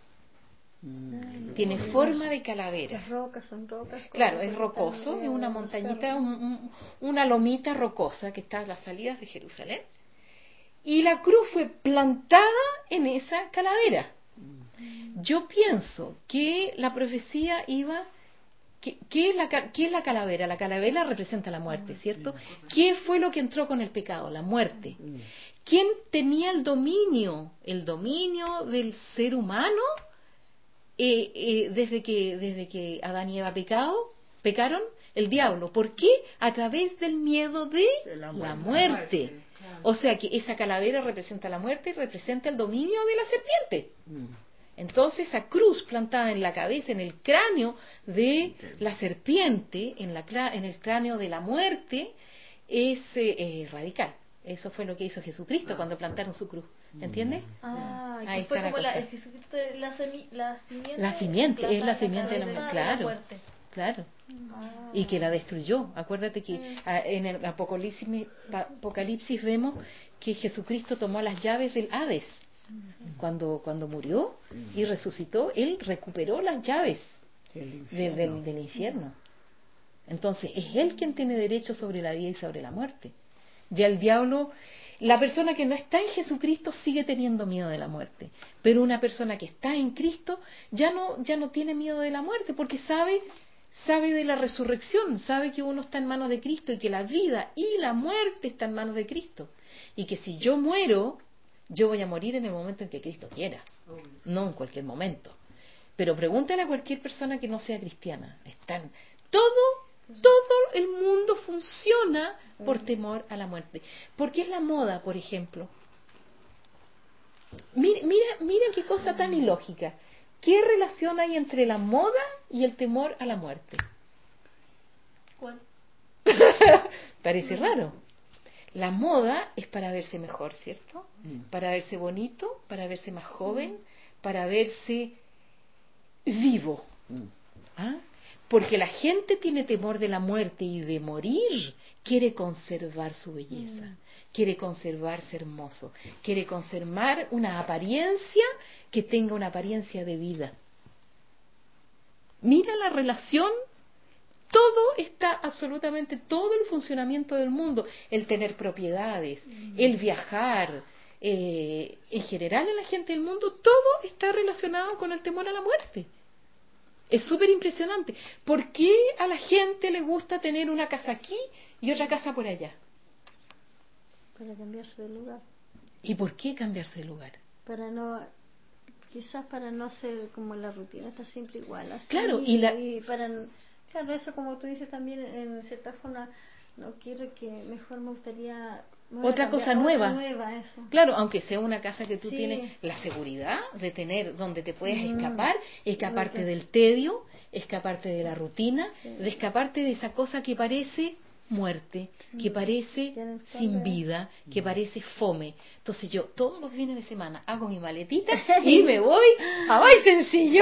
Tiene forma de calavera. Las rocas son rocas. Claro, es rocoso, es una montañita, un, un, una lomita rocosa que está a las salidas de Jerusalén. Y la cruz fue plantada en esa calavera. Yo pienso que la profecía iba... ¿Qué, qué, es la, ¿Qué es la calavera? La calavera representa la muerte, ¿cierto? ¿Qué fue lo que entró con el pecado? La muerte. ¿Quién tenía el dominio? El dominio del ser humano eh, eh, desde que desde que Adán y Eva pecado, pecaron, el diablo. ¿Por qué? A través del miedo de, de la muerte. La muerte. Claro. O sea que esa calavera representa la muerte y representa el dominio de la serpiente. Mm. Entonces esa cruz plantada en la cabeza, en el cráneo de la serpiente, en, la, en el cráneo de la muerte, es eh, eh, radical. Eso fue lo que hizo Jesucristo cuando plantaron su cruz. ¿Entiendes? Ah, Ahí que fue está la como la, cosa. el Jesucristo, la, semi, la simiente. La simiente, es la plantada simiente de la cabeza muerte. de la Claro, muerte. claro. Ah. Y que la destruyó. Acuérdate que Mm. ah, en el Apocalipsis, pa- Apocalipsis vemos que Jesucristo tomó las llaves del Hades. Cuando, cuando murió y resucitó, Él recuperó las llaves El de- infierno. del, del infierno. Entonces es Él quien tiene derecho sobre la vida y sobre la muerte. Ya el diablo, la persona que no está en Jesucristo sigue teniendo miedo de la muerte, pero una persona que está en Cristo ya no, ya no tiene miedo de la muerte, porque sabe, sabe de la resurrección, sabe que uno está en manos de Cristo y que la vida y la muerte están en manos de Cristo, y que si yo muero, yo voy a morir en el momento en que Cristo quiera, no en cualquier momento. Pero pregúntale a cualquier persona que no sea cristiana. Están todo, todo el mundo funciona por temor a la muerte. Porque es la moda, por ejemplo. Mira, mira, mira qué cosa tan ilógica. ¿Qué relación hay entre la moda y el temor a la muerte? ¿Cuál? Parece raro. La moda es para verse mejor, ¿cierto? Mm. Para verse bonito, para verse más joven, para verse vivo. Mm. ¿Ah? Porque la gente tiene temor de la muerte y de morir, quiere conservar su belleza, quiere conservarse hermoso, quiere conservar una apariencia que tenga una apariencia de vida. Mira la relación. Todo está, absolutamente todo el funcionamiento del mundo, el tener propiedades, el viajar, eh, en general en la gente del mundo, todo está relacionado con el temor a la muerte. Es súper impresionante. ¿Por qué a la gente le gusta tener una casa aquí y otra casa por allá? Para cambiarse de lugar. ¿Y por qué cambiarse de lugar? Para no, quizás para no ser como la rutina, estar siempre igual. Así, Claro, y la- y para, claro, eso como tú dices también, en cierta forma, no quiero que, mejor me gustaría... me voy a Otra cambiar, cosa otra nueva. nueva, eso. Claro, aunque sea una casa que tú Sí. tienes la seguridad de tener donde te puedes Mm. escapar, escaparte Ok. del tedio, escaparte de la rutina, Sí. de escaparte de esa cosa que parece muerte, que Mm. parece Que en el sin fondo es- vida, que parece fome. Entonces yo todos los fines de semana hago mi maletita y me voy a Bay Sencillo.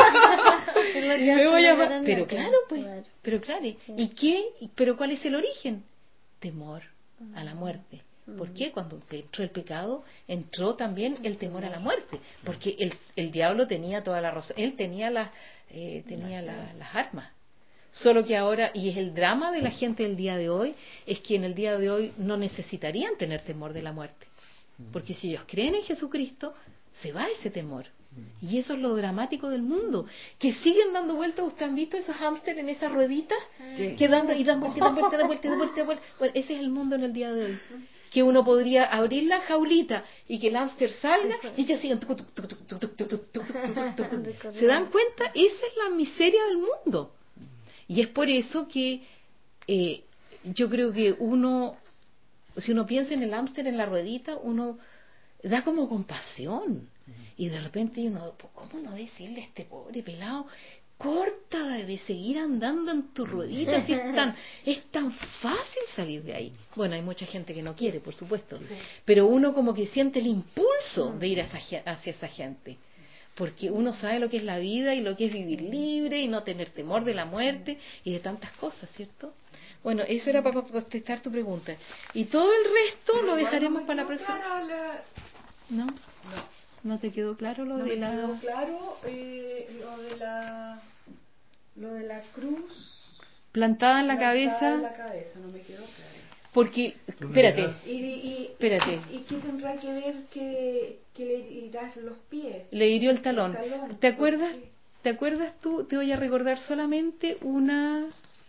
Es lo Y que me hace voy la a... veraniega. Pero claro, pues, Claro. pero claro. ¿Y qué? ¿Pero cuál es el origen? Temor a la muerte. ¿Por qué? Cuando entró el pecado, entró también el temor a la muerte. Porque el, el diablo tenía toda la razón. Él tenía, las eh, tenía la- las armas. Solo que ahora, y es el drama de la gente del día de hoy, es que en el día de hoy no necesitarían tener temor de la muerte. Porque si ellos creen en Jesucristo, se va ese temor. Y eso es lo dramático del mundo. Que siguen dando vueltas. ¿Ustedes han visto esos hámster en esas rueditas? Sí. Que dando y dan vuelta y dan vuelta y dan vuelta y dan vuelta y dan vuelta. Bueno, ese es el mundo en el día de hoy. Que uno podría abrir la jaulita y que el hámster salga y ellos siguen. tucu, tucu, tucu, tucu, tucu, tucu, tucu, tucu, tucu, tucu. ¿Se dan cuenta? Esa es la miseria del mundo. Y es por eso que eh, yo creo que uno, si uno piensa en el hámster en la ruedita, uno da como compasión. Y de repente uno, pues, ¿cómo no decirle a este pobre pelado? Corta de seguir andando en tu ruedita, si es tan, es tan fácil salir de ahí. Bueno, hay mucha gente que no quiere, por supuesto, pero uno como que siente el impulso de ir hacia, esa- hacia esa gente. Porque uno sabe lo que es la vida y lo que es vivir libre y no tener temor de la muerte y de tantas cosas, ¿cierto? Bueno, eso era para contestar tu pregunta. Y todo el resto lo dejaremos para la próxima. Claro, la- ¿No? No. ¿No te quedó claro lo No de me quedó la...? claro eh, lo de la lo de la cruz Plantada en la plantada cabeza, en la cabeza, no me quedó claro. porque... Tú me Espérate, dirás. Y, y, Espérate. y, y qué tendrá que ver que, que le irás los pies. le hirió el talón. El talón, ¿Te acuerdas? ¿por qué? ¿Te acuerdas tú? Te voy a recordar solamente una...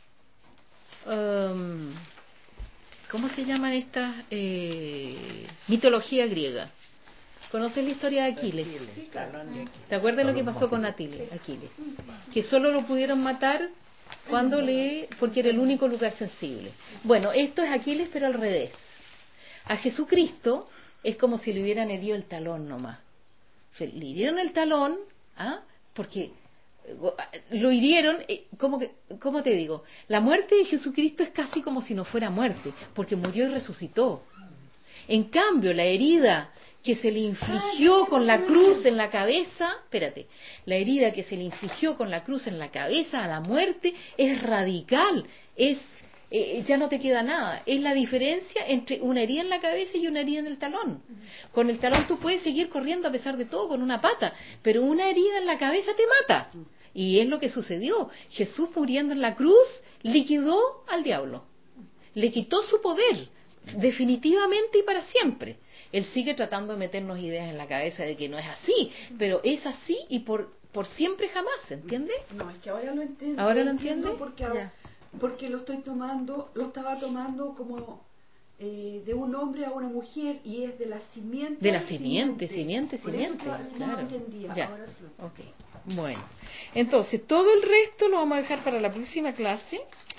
um, ¿Cómo se llaman estas? Eh, mitología griega. ¿Conoces la historia de Aquiles? Sí, talón de Aquiles. ¿Te acuerdas lo que pasó con Aquiles? Aquiles? Que solo lo pudieron matar cuando le... porque era el único lugar sensible. Bueno, esto es Aquiles, pero al revés. A Jesucristo es como si le hubieran herido el talón nomás. Le hirieron el talón, ¿ah? Porque eh, lo hirieron, eh, ¿cómo, que, ¿cómo te digo? La muerte de Jesucristo es casi como si no fuera muerte, porque murió y resucitó. En cambio, la herida que se le infligió con la cruz en la cabeza, espérate, la herida que se le infligió con la cruz en la cabeza a la muerte es radical, es eh, ya no te queda nada. Es la diferencia entre una herida en la cabeza y una herida en el talón. Con el talón tú puedes seguir corriendo a pesar de todo con una pata, pero una herida en la cabeza te mata. Y es lo que sucedió. Jesús, muriendo en la cruz, liquidó al diablo, le quitó su poder definitivamente y para siempre. Él sigue tratando de meternos ideas en la cabeza de que no es así, pero es así y por por siempre jamás, ¿entiendes? No, es que ahora lo entiendo. ¿Ahora lo entiendo entiendes? Porque, ahora- porque lo estoy tomando, lo estaba tomando como eh, de un hombre a una mujer y es de la simiente. De la a simiente, simiente, Por simiente, eso yo no claro. lo entendía. Ya. Ahora sí lo entiendo. Ok, bueno. Entonces, todo el resto lo vamos a dejar para la próxima clase.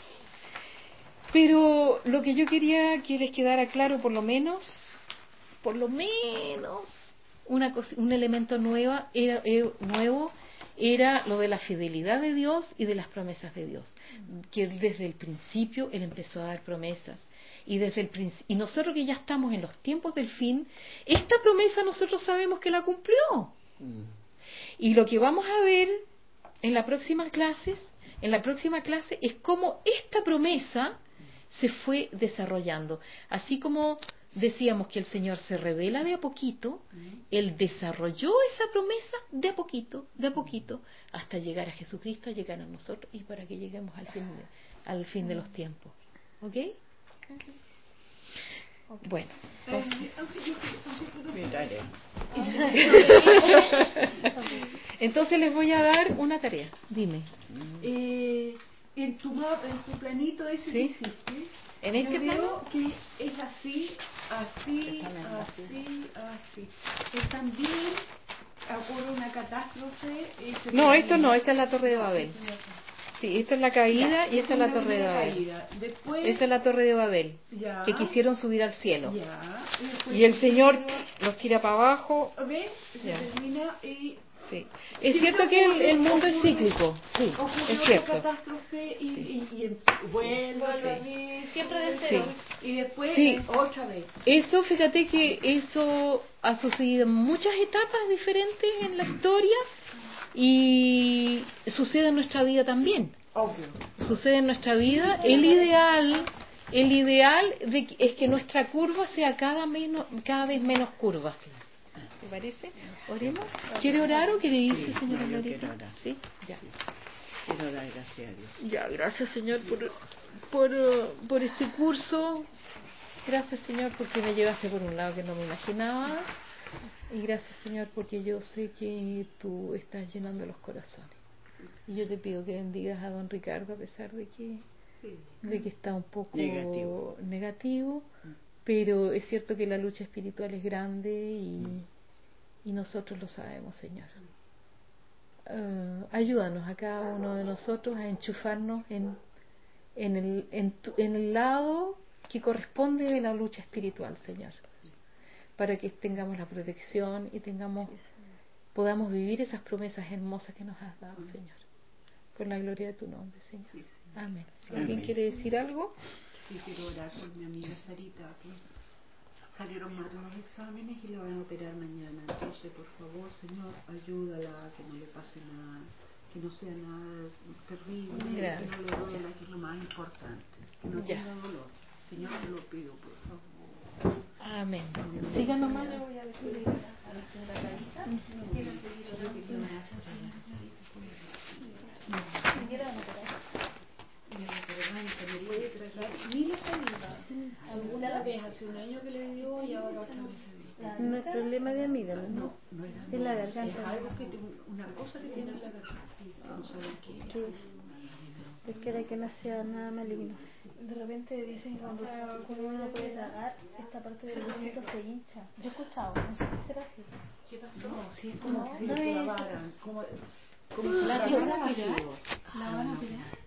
Pero lo que yo quería que les quedara claro, por lo menos, por lo menos, una cosa, un elemento nueva, era, eh, nuevo era lo de la fidelidad de Dios y de las promesas de Dios. Que desde el principio Él empezó a dar promesas. Y, desde el princi- y nosotros que ya estamos en los tiempos del fin, esta promesa nosotros sabemos que la cumplió. Y lo que vamos a ver en la próxima clases, en la próxima clase es cómo esta promesa se fue desarrollando. Así como decíamos que el Señor se revela de a poquito, Él desarrolló esa promesa de a poquito, de a poquito, hasta llegar a Jesucristo, a llegar a nosotros y para que lleguemos al fin de, al fin de los tiempos. ¿Ok? Bueno. Eh, aunque yo- aunque puedo Mi ser- tarea. Entonces les voy a dar una tarea. Dime. Eh, en tu mapa, en tu planito ese Sí. que hiciste, ¿En este yo veo plano? que es así, así, así, así. Es también ocurre una catástrofe. eh, se No, esto no, termina. esta es la Torre de Babel. Sí, esta es la caída y esta es la Una Torre de primera Babel. caída. Después, Esa es la Torre de Babel, ya, que quisieron subir al cielo. ya, y, después Y el se Señor termina- los tira para abajo. ¿Ves? Se Ya. termina y Sí. Es Siempre cierto que el, ocurre- el mundo es ocurre- cíclico, sí, ocurre es otra cierto. catástrofe y, y, y en- vuelve otra Sí. vez, Siempre de vuelve, cero. y después Sí. eh, otra vez. Eso, fíjate que eso ha sucedido en muchas etapas diferentes en la historia y sucede en nuestra vida también. Obvio. Sucede en nuestra vida. El ideal, el ideal de que- es que nuestra curva sea cada, menos, cada vez menos curva. ¿Te parece? ¿Oremos? ¿Quiere orar o quiere irse, Sí, señora no, yo Glorita? quiero orar. Sí, ya. Quiero dar gracias a Dios. Ya, gracias Señor por, por, eh, por este curso. Gracias Señor porque me llevaste por un lado que no me imaginaba. Y gracias Señor porque yo sé que tú estás llenando los corazones. Y yo te pido que bendigas a don Ricardo a pesar de que, Sí. de que está un poco Negativo. negativo, pero es cierto que la lucha espiritual es grande y, y nosotros lo sabemos, Señor. Eh, ayúdanos a cada uno de nosotros a enchufarnos en, en, el, en, tu- en el lado que corresponde de la lucha espiritual, Señor, para que tengamos la protección y tengamos podamos vivir esas promesas hermosas que nos has dado, Señor, por la gloria de tu nombre, Señor. Amén. Si alguien Amén. quiere decir algo, Sí, quiero orar por mi amiga Sarita, que salieron mal los exámenes y la van a operar mañana. Entonces, por favor, Señor, ayúdala, que no le pase nada, que no sea nada terrible, Grave. que no le duela, que es lo más importante, que no Ya. tenga dolor. Señor, te lo pido, por favor. amén. Sigan nomás, yo voy a decirle a la señora Clarita. Quiero seguir orando. Si quiere, vamos a orar. Me puede tragar mil salidas. Alguna vez, hace un año que le dio y ahora otra vez. No es problema de amígdalas, No, ¿no? no es Es la Es garganta. algo que tiene, una cosa que tiene en la garganta. No saben qué es. ¿Qué es? Espera que no sea nada maligno. De repente dicen que cuando, cuando uno no puede tragar, esta parte del huesito se hincha. Yo he escuchado, no sé si será así. ¿Qué pasó? No, sí, es como No, que se no le es- clavaran. Como, como si ¿La fuera van a un operar? ácido. ¿La van a operar?